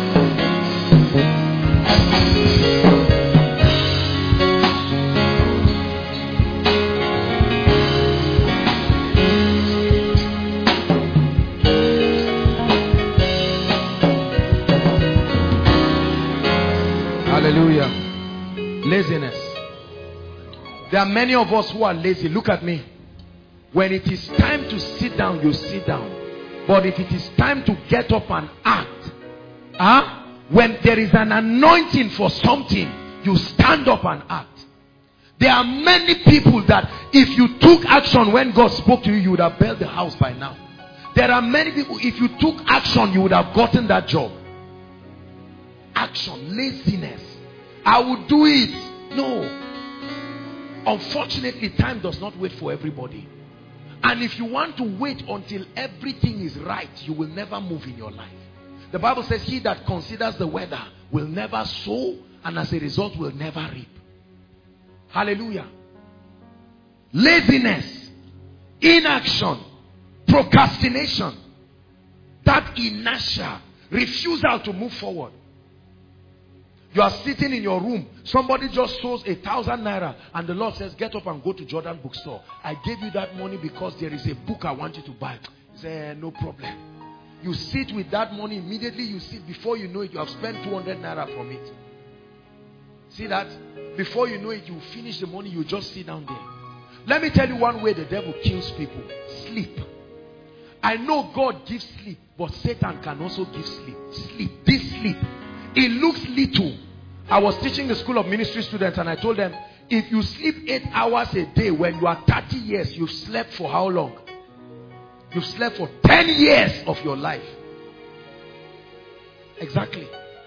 Speaker 3: Hallelujah. Laziness. There are many of us who are lazy. Look at me. When it is time to sit down, you sit down. But if it is time to get up and act, when there is an anointing for something, you stand up and act. There are many people that if you took action when God spoke to you, you would have built the house by now. There are many people, if you took action, you would have gotten that job. Action, laziness. I will do it. No. Unfortunately, time does not wait for everybody. And if you want to wait until everything is right, you will never move in your life. The Bible says, he that considers the weather will never sow, and as a result will never reap. Hallelujah. Laziness, inaction, procrastination, that inertia, refusal to move forward. You are sitting in your room. Somebody just sows 1,000 naira and the Lord says, get up and go to Jordan bookstore. I gave you that money because there is a book I want you to buy. You say, no problem. You sit with that money. Immediately you sit. Before you know it, you have spent 200 naira from it. See that? Before you know it, you finish the money. You just sit down there. Let me tell you one way the devil kills people. Sleep. I know God gives sleep, but Satan can also give sleep. Sleep. This sleep. It looks little. I was teaching the school of ministry students and I told them, if you sleep 8 hours a day when you are 30 years, you've slept for how long? You've slept for 10 years of your life. Exactly.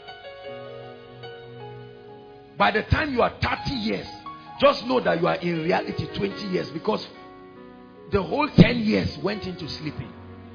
Speaker 3: By the time you are 30 years, just know that you are in reality 20 years because the whole 10 years went into sleeping.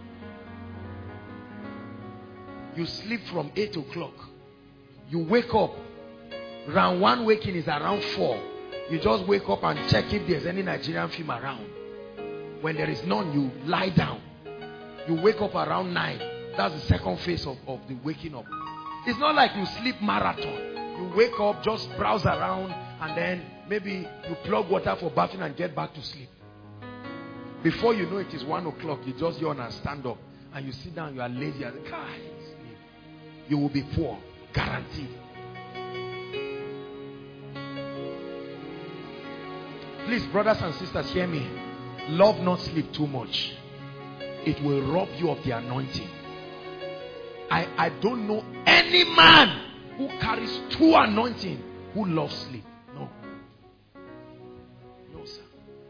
Speaker 3: You sleep from 8 o'clock. You wake up. Round one waking is around 4. You just wake up and check if there's any Nigerian film around. When there is none, you lie down. You wake up around 9. That's the second phase of the waking up. It's not like you sleep marathon. You wake up, just browse around, and then maybe you plug water for bathing and get back to sleep. Before you know it is 1 o'clock, you just yawn and stand up. And you sit down, you are lazy. And sleep. You will be poor. Guaranteed. Please, brothers and sisters, hear me. Love not sleep too much. It will rob you of the anointing. I don't know any man who carries true anointing who loves sleep. No. No, sir.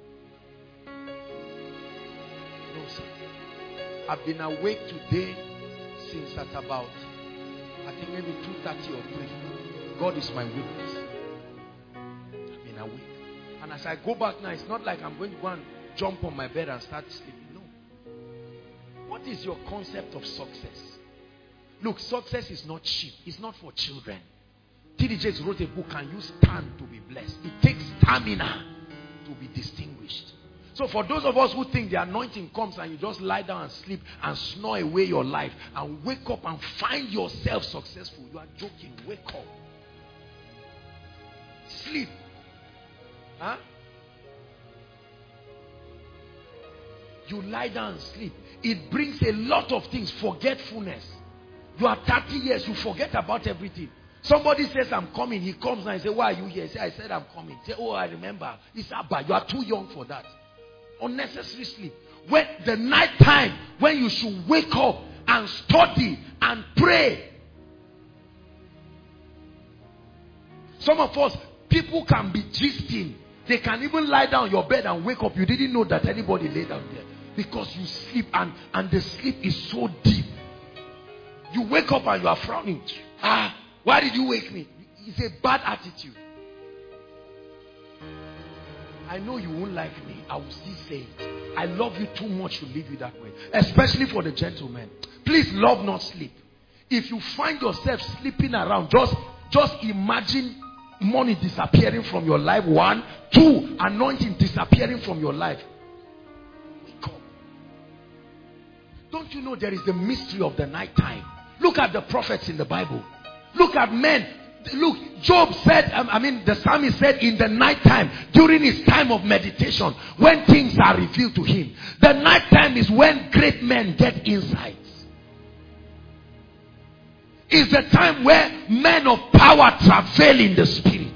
Speaker 3: No, sir. I've been awake today since at about, I think maybe 2:30 or 3. God is my witness. I've been awake. And as I go back now, it's not like I'm going to go and jump on my bed and start sleeping. No. What is your concept of success? Look, success is not cheap. It's not for children. T.D. Jakes wrote a book, Can You Stand to Be Blessed? It takes stamina to be distinguished. So for those of us who think the anointing comes and you just lie down and sleep and snore away your life and wake up and find yourself successful, you are joking. Wake up. Sleep. Huh? You lie down and sleep. It brings a lot of things. Forgetfulness. You are 30 years, you forget about everything. Somebody says, I'm coming. He comes and I say, why are you here? He says, I said, I'm coming. Say, oh, I remember. It's Abba. You are too young for that. Unnecessary sleep. When the night time, when you should wake up and study and pray. Some of us, people can be gisting. They can even lie down on your bed and wake up. You didn't know that anybody lay down there. Because you sleep and the sleep is so deep. You wake up and you are frowning. Why did you wake me? It's a bad attitude. I know you won't like me. I will still say it. I love you too much to leave you that way. Especially for the gentlemen. Please love not sleep. If you find yourself sleeping around, just imagine money disappearing from your life. 1, 2, anointing disappearing from your life. Wake up. Don't you know there is the mystery of the night time? Look at the prophets in the Bible. Look at men. Look, Job said, the psalmist said, in the night time, during his time of meditation, when things are revealed to him. The night time is when great men get insights. It's the time where men of power travail in the spirit.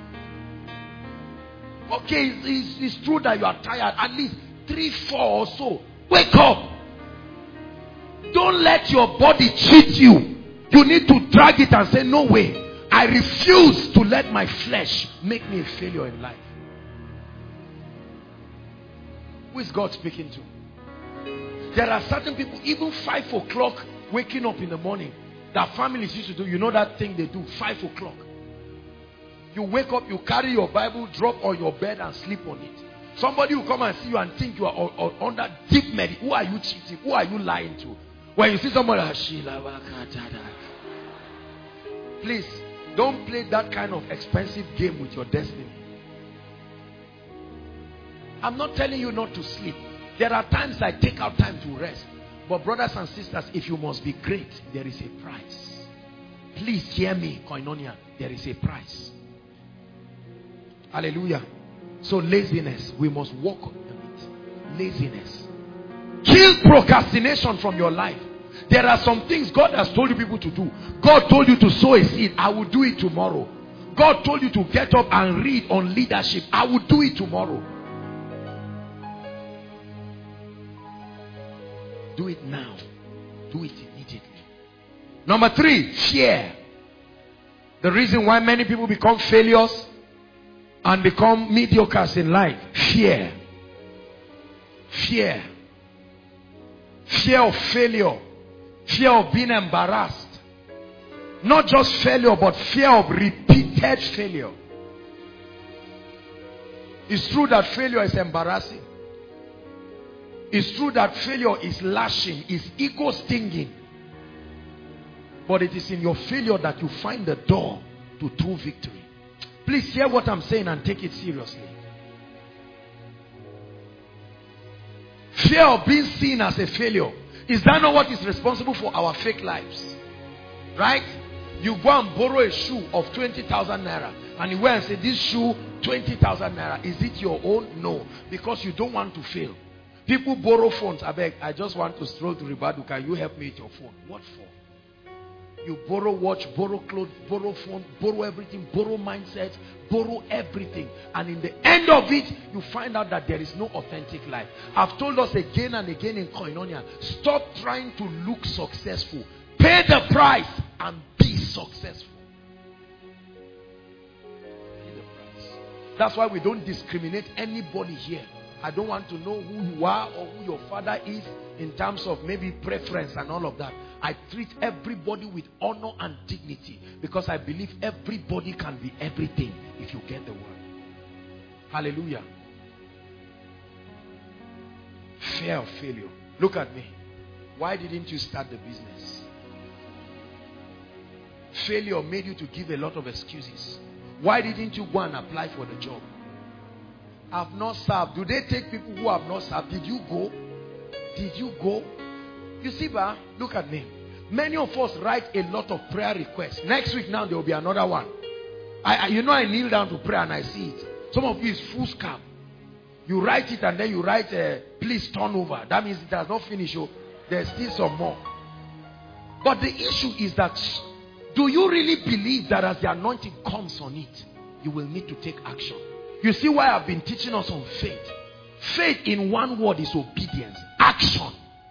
Speaker 3: Okay, it's true that you are tired. At least 3, 4 or so. Wake up. Don't let your body cheat you. You need to drag it and say, no way. I refuse to let my flesh make me a failure in life. Who is God speaking to? There are certain people, even 5 o'clock, waking up in the morning, that families used to do. You know that thing they do, 5 o'clock. You wake up, you carry your Bible, drop on your bed and sleep on it. Somebody will come and see you and think you are under deep meditation. Who are you cheating? Who are you lying to? When you see somebody, please, don't play that kind of expensive game with your destiny. I'm not telling you not to sleep. There are times I take out time to rest. But brothers and sisters, if you must be great, there is a price. Please hear me, Koinonia. There is a price. Hallelujah. So laziness, we must walk on it. Laziness. Kill procrastination from your life. There are some things God has told you people to do. God told you to sow a seed. I will do it tomorrow. God told you to get up and read on leadership. I will do it tomorrow. Do it now. Do it immediately. Number 3, fear. The reason why many people become failures and become mediocres in life. Fear. Fear. Fear of failure. Fear of being embarrassed. Not just failure, but fear of repeated failure. It's true that failure is embarrassing. It's true that failure is lashing, is ego stinging. But it is in your failure that you find the door to true victory. Please hear what I'm saying and take it seriously. Fear of being seen as a failure. Is that not what is responsible for our fake lives? Right? You go and borrow a shoe of 20,000 naira and you go and say, this shoe 20,000 naira. Is it your own? No. Because you don't want to fail. People borrow phones. I beg, I just want to stroll to Ribadu. Can you help me with your phone? What for? You borrow watch, borrow clothes, borrow phone, borrow everything, borrow mindsets, borrow everything. And in the end of it, you find out that there is no authentic life. I've told us again and again in Koinonia, stop trying to look successful. Pay the price and be successful. That's why we don't discriminate anybody here. I don't want to know who you are or who your father is in terms of maybe preference and all of that. I treat everybody with honor and dignity because I believe everybody can be everything if you get the word. Hallelujah. Fear of failure. Look at me. Why didn't you start the business? Failure made you to give a lot of excuses. Why didn't you go and apply for the job? I've not served. Do they take people who have not served? Did you go? Did you go? You see, look at me. Many of us write a lot of prayer requests. Next week now there will be another one. I kneel down to pray and I see it. Some of you is full scam. You write it and then you write, please turn over. That means it has not finished. There's still some more. But the issue is that, do you really believe that as the anointing comes on it, you will need to take action? You see why I've been teaching us on faith. Faith in one word is obedience. Action.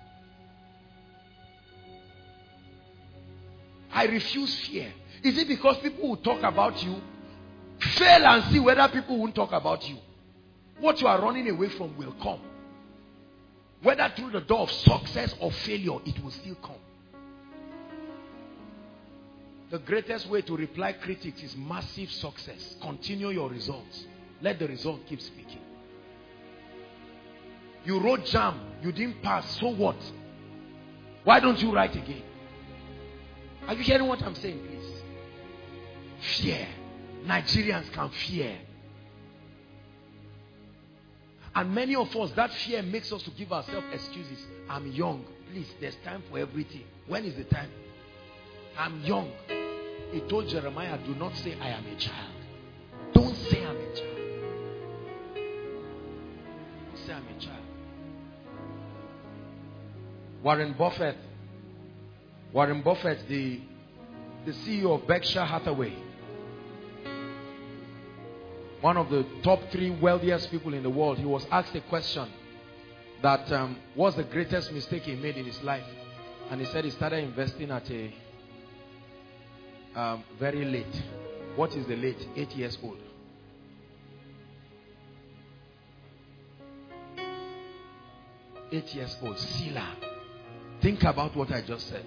Speaker 3: I refuse fear. Is it because people will talk about you? Fail and see whether people won't talk about you. What you are running away from will come. Whether through the door of success or failure, it will still come. The greatest way to reply critics is massive success. Continue your results. Let the result keep speaking. You wrote JAMB, you didn't pass, so what? Why don't you write again? Are you hearing what I'm saying, please? Fear. Nigerians can fear. And many of us, that fear makes us to give ourselves excuses. I'm young. Please, there's time for everything. When is the time? I'm young. He told Jeremiah, do not say I am a child. Don't say I'm a child. Don't say I'm a child. Warren Buffett, the CEO of Berkshire Hathaway, one of the top 3 wealthiest people in the world, he was asked a question that what's the greatest mistake he made in his life? And he said he started investing at a very late. What is the late? 8 years old. Years old. Sila. Think about what I just said.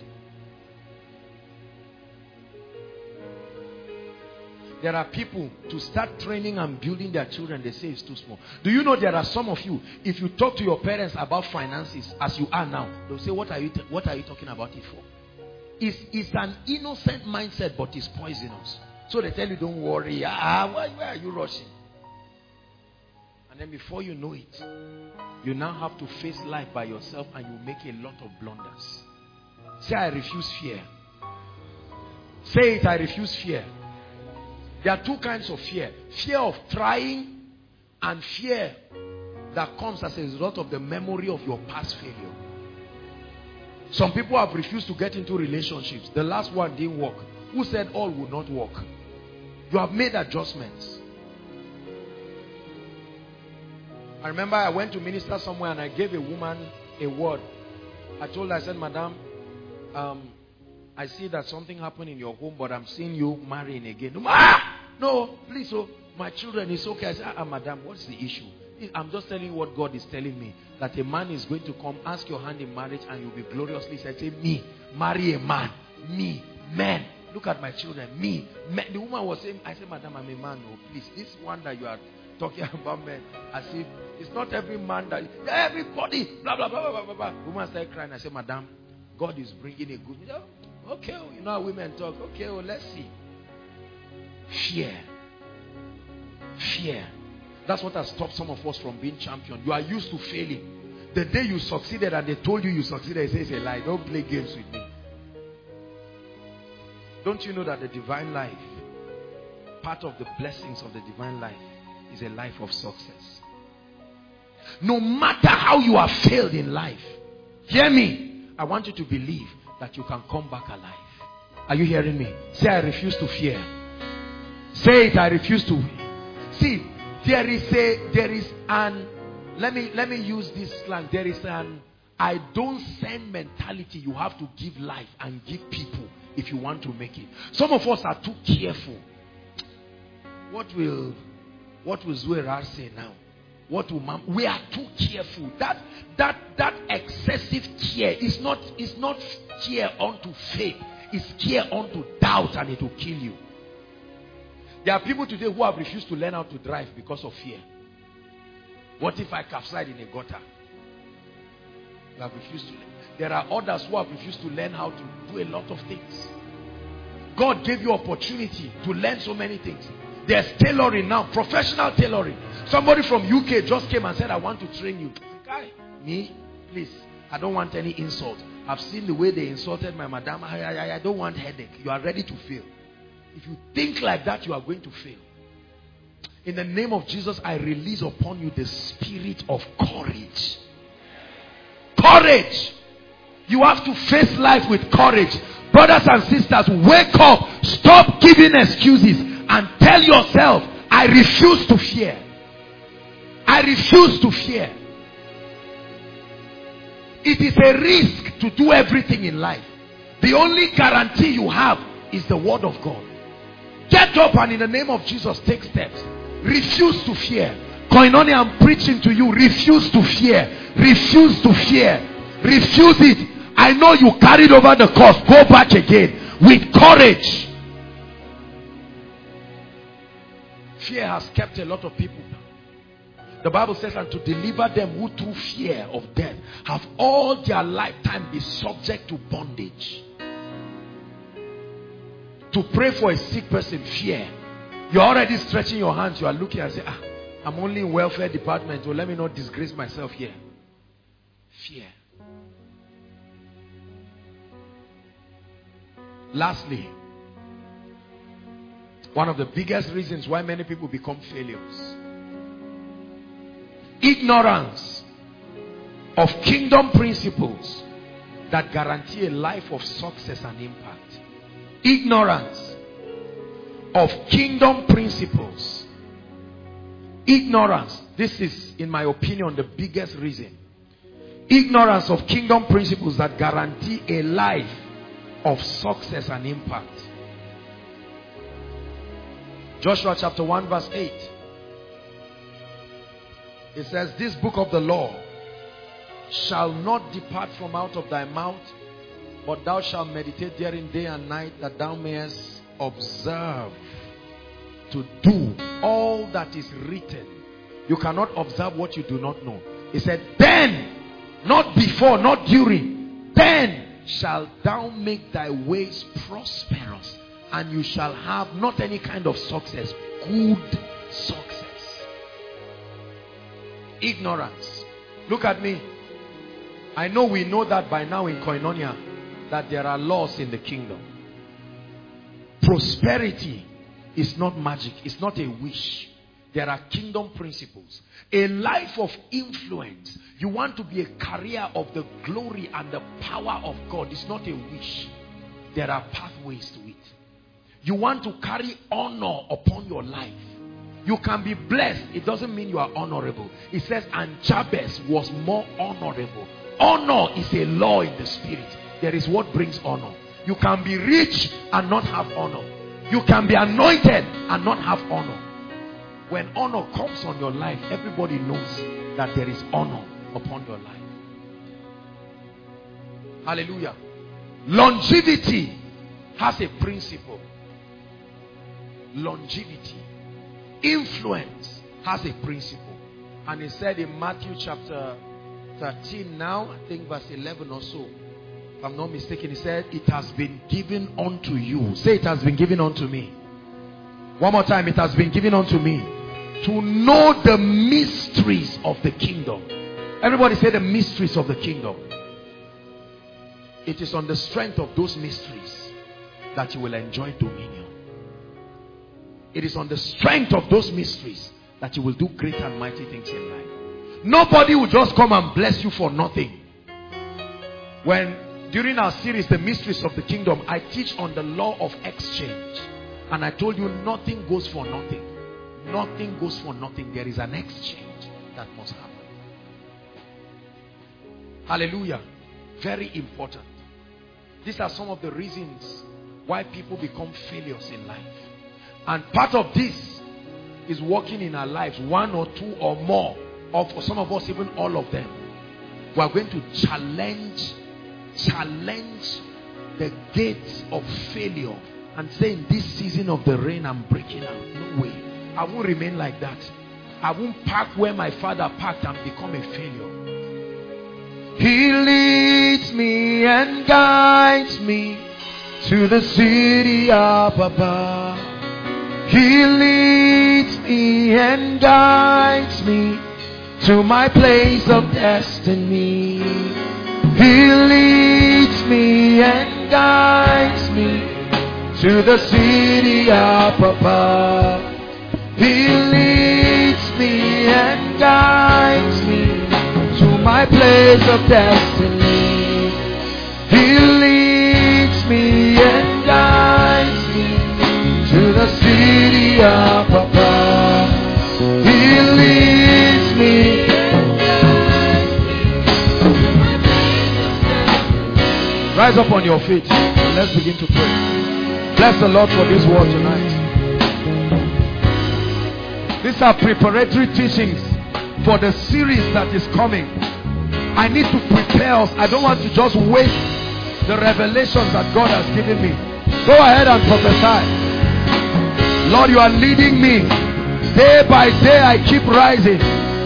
Speaker 3: There are people to start training and building their children, they say it's too small. Do you know there are some of you, if you talk to your parents about finances as you are now, they'll say, what are you talking about it for? It's an innocent mindset, but it's poisonous. So they tell you, don't worry. Why are you rushing? And then before you know it, you now have to face life by yourself and you make a lot of blunders. Say, I refuse fear. Say it, I refuse fear. There are 2 kinds of fear. Fear of trying and fear that comes as a result of the memory of your past failure. Some people have refused to get into relationships. The last one didn't work. Who said all would not work? You have made adjustments. I remember I went to minister somewhere and I gave a woman a word. I told her, I said, Madam, I see that something happened in your home, but I'm seeing you marrying again. No, please, my children, it's okay. I said, Madam, what's the issue? I'm just telling you what God is telling me. That a man is going to come, ask your hand in marriage, and you'll be gloriously said, say, me, marry a man. Me, men. Look at my children. Me, men. The woman was saying, I said, Madam, I'm a man. No, please. This one that you are talking about men, as if it's not every man that, everybody, blah, blah, blah, blah, blah, blah. The woman started crying. I said, Madam, God is bringing a good, okay, you know how women talk. Okay, let's see. Fear. Fear. That's what has stopped some of us from being champions. You are used to failing. The day you succeeded and they told you you succeeded, you say it's a lie. Don't play games with me. Don't you know that the divine life, part of the blessings of the divine life, is a life of success? No matter how you have failed in life, hear me, I want you to believe that you can come back alive. Are you hearing me? Say, I refuse to fear. Say it, I refuse to. See, there is an, let me use this slang. There is an I don't send mentality. You have to give life and give people if you want to make it. Some of us are too careful. What will What will Zuerar say now? What will Mom? We are too careful. That excessive care is not care unto faith. It's care unto doubt, and it will kill you. There are people today who have refused to learn how to drive because of fear. What if I capsize in a gutter? You have refused to learn. There are others who have refused to learn how to do a lot of things. God gave you opportunity to learn so many things. There's tailoring now, professional tailoring. Somebody from UK just came and said, I want to train you. Guy, me? Please, I don't want any insult. I've seen the way they insulted my madam. I don't want headache. You are ready to fail. If you think like that, you are going to fail. In the name of Jesus, I release upon you the spirit of courage. Courage. You have to face life with courage. Brothers and sisters, wake up. Stop giving excuses and tell yourself, I refuse to fear. I refuse to fear. It is a risk to do everything in life. The only guarantee you have is the word of God. Get up and in the name of Jesus take steps. Refuse to fear. Koinonia, I'm preaching to you. Refuse to fear. Refuse to fear. Refuse it. I know you carried over the cost. Go back again with courage. Fear has kept a lot of people. The Bible says, and to deliver them who through fear of death have all their lifetime be subject to bondage. To pray for a sick person, fear. You're already stretching your hands. You are looking and say, I'm only in welfare department, so let me not disgrace myself here. Fear. Lastly, one of the biggest reasons why many people become failures: ignorance of kingdom principles that guarantee a life of success and impact. Ignorance of kingdom principles. Ignorance. This is, in my opinion, the biggest reason. Ignorance of kingdom principles that guarantee a life of success and impact. Joshua chapter 1 verse 8. It says, this book of the law shall not depart from out of thy mouth, but thou shalt meditate therein day and night, that thou mayest observe to do all that is written. You cannot observe what you do not know. He said, then, not before, not during, then shalt thou make thy ways prosperous, and you shall have not any kind of success, good success. Ignorance. Look at me. I know we know that by now in Koinonia, that there are laws in the kingdom. Prosperity is not magic. It's not a wish. There are kingdom principles. A life of influence. You want to be a carrier of the glory and the power of God. It's not a wish. There are pathways to it. You want to carry honor upon your life. You can be blessed. It doesn't mean you are honorable. It says, and Jabez was more honorable. Honor is a law in the spirit. There is what brings honor. You can be rich and not have honor. You can be anointed and not have honor. When honor comes on your life, everybody knows that there is honor upon your life. Hallelujah. Longevity has a principle. Longevity. Influence has a principle. And he said in Matthew chapter 13 now, I think verse 11 or so, if I'm not mistaken, he said, it has been given unto you. Say, it has been given unto me. One more time, it has been given unto me to know the mysteries of the kingdom. Everybody say the mysteries of the kingdom. It is on the strength of those mysteries that you will enjoy dominion. It is on the strength of those mysteries that you will do great and mighty things in life. Nobody will just come and bless you for nothing. During our series, The Mysteries of the Kingdom, I teach on the law of exchange. And I told you nothing goes for nothing. Nothing goes for nothing. There is an exchange that must happen. Hallelujah. Very important. These are some of the reasons why people become failures in life. And part of this is working in our lives, one or two or more, or for some of us even all of them, we are going to challenge the gates of failure and say, in this season of the rain, I'm breaking out. No way. I won't remain like that. I won't park where my father parked and become a failure. He leads me and guides me to the city up above. He leads me and guides me to my place of destiny. He leads me and guides me to the city up above. He leads me and guides me to my place of destiny. He leads me and guides me to the city up above. He leads me and guides me to my place of destiny. Rise up on your feet and let's begin to pray. Bless the Lord for this word tonight. These are preparatory teachings for the series that is coming. I need to prepare us. I don't want to just waste the revelations that God has given me. Go ahead and prophesy. Lord, you are leading me. Day by day I keep rising.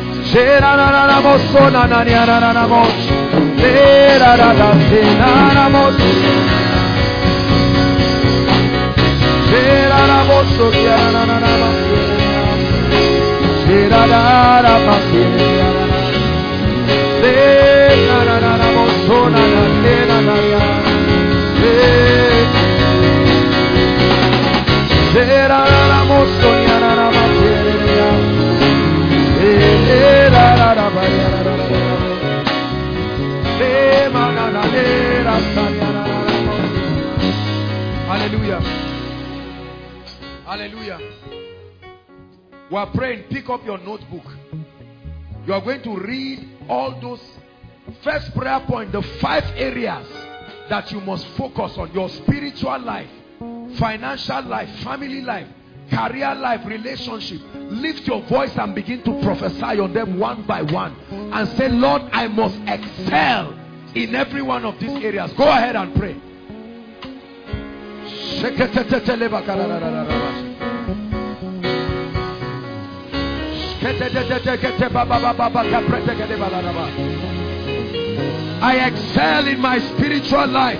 Speaker 3: Hallelujah. Hallelujah. We are praying. Pick up your notebook. You are going to read all those. First prayer point, the 5 areas that you must focus on: your spiritual life, financial life, family life, career life, relationship. Lift your voice and begin to prophesy on them one by one and say, Lord, I must excel in every one of these areas. Go ahead and pray. I excel in my spiritual life.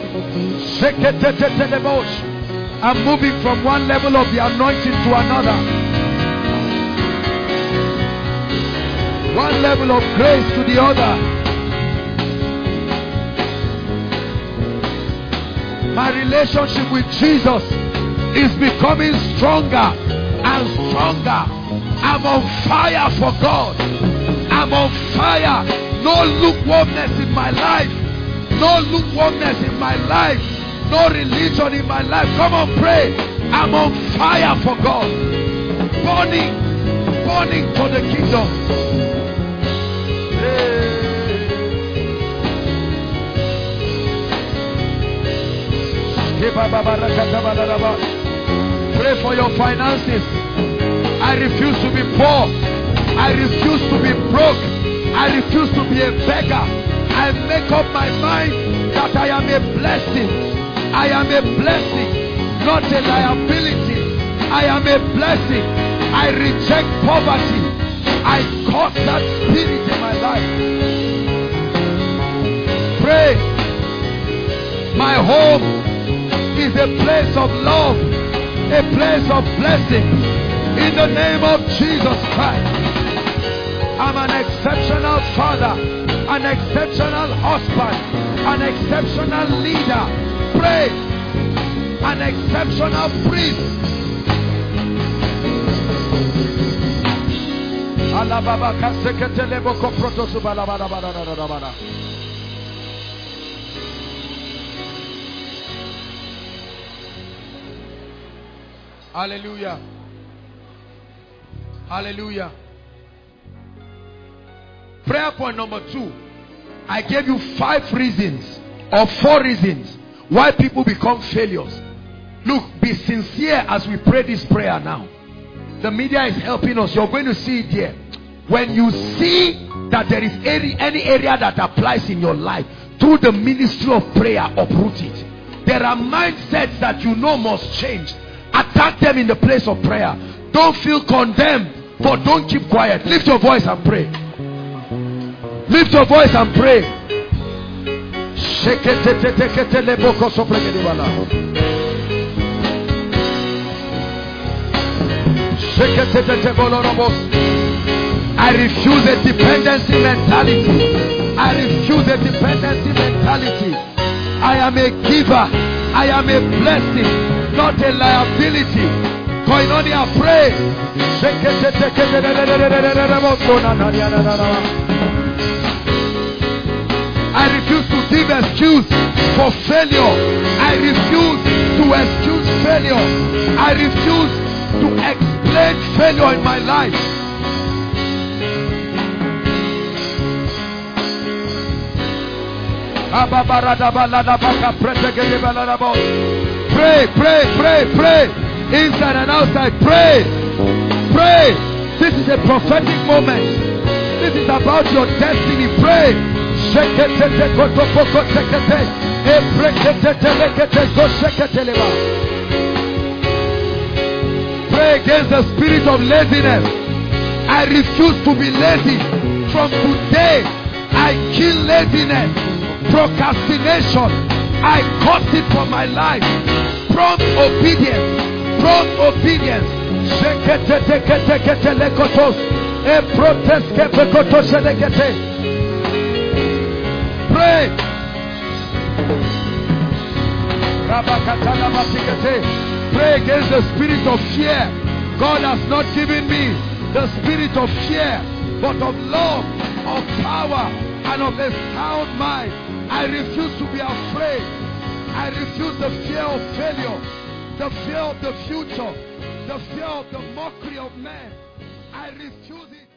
Speaker 3: I'm moving from one level of the anointing to another. One level of grace to the other. My relationship with Jesus is becoming stronger and stronger. I'm on fire for God. I'm on fire. No lukewarmness in my life. No lukewarmness in my life. No religion in my life. Come on, pray. I'm on fire for God. Burning. Burning for the kingdom. Pray for your finances. I refuse to be poor. I refuse to be broke. I refuse to be a beggar. I make up my mind that I am a blessing. I am a blessing, not a liability. I am a blessing. I reject poverty. I curse that spirit in my life. Pray. My home is a place of love, a place of blessing. In the name of Jesus Christ. I'm an exceptional father, an exceptional husband, an exceptional leader. Pray. An exceptional priest. Hallelujah. Hallelujah. Prayer point number 2. I gave you 5 reasons or 4 reasons why people become failures. Look, be sincere as we pray this prayer now.
Speaker 4: The media is helping us. You're going to see it here. When you see that there is any area that applies in your life, through the ministry of prayer, uproot it. There are mindsets that you know must change. Attack them in the place of prayer. Don't feel condemned, but don't keep quiet. Lift your voice and pray. Lift your voice and pray. I refuse a dependency mentality. I refuse a dependency mentality. I am a giver. I am a blessing, not a liability. Koinonia, pray. I refuse to give excuse for failure. I refuse to excuse failure. I refuse to explain failure in my life. Pray, pray, pray, pray. Inside and outside, pray. Pray. This is a prophetic moment. This is about your destiny. Pray. Pray against the spirit of laziness. I refuse to be lazy. From today, I kill laziness, procrastination. I cut it from my life. Prompt obedience. Prompt obedience. Pray. Pray against the spirit of fear. God has not given me the spirit of fear, but of love, of power, and of a sound mind. I refuse to be afraid. I refuse the fear of failure, the fear of the future, the fear of the mockery of men. I refuse it.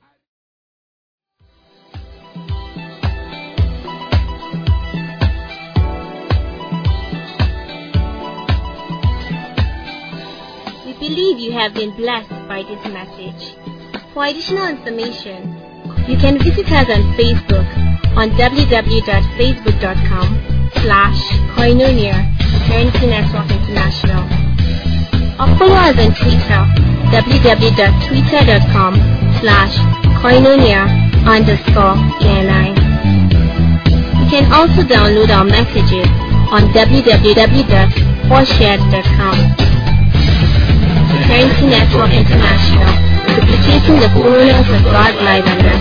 Speaker 5: We believe you have been blessed by this message. For additional information, you can visit us on Facebook on www.facebook.com/Koinonia Eternity Network International, or follow us on Twitter, www.twitter.com/Koinonia_ENI. You can also download our messages on www.forshared.com. Eternity Network International, duplicating the fullness of God's life on earth.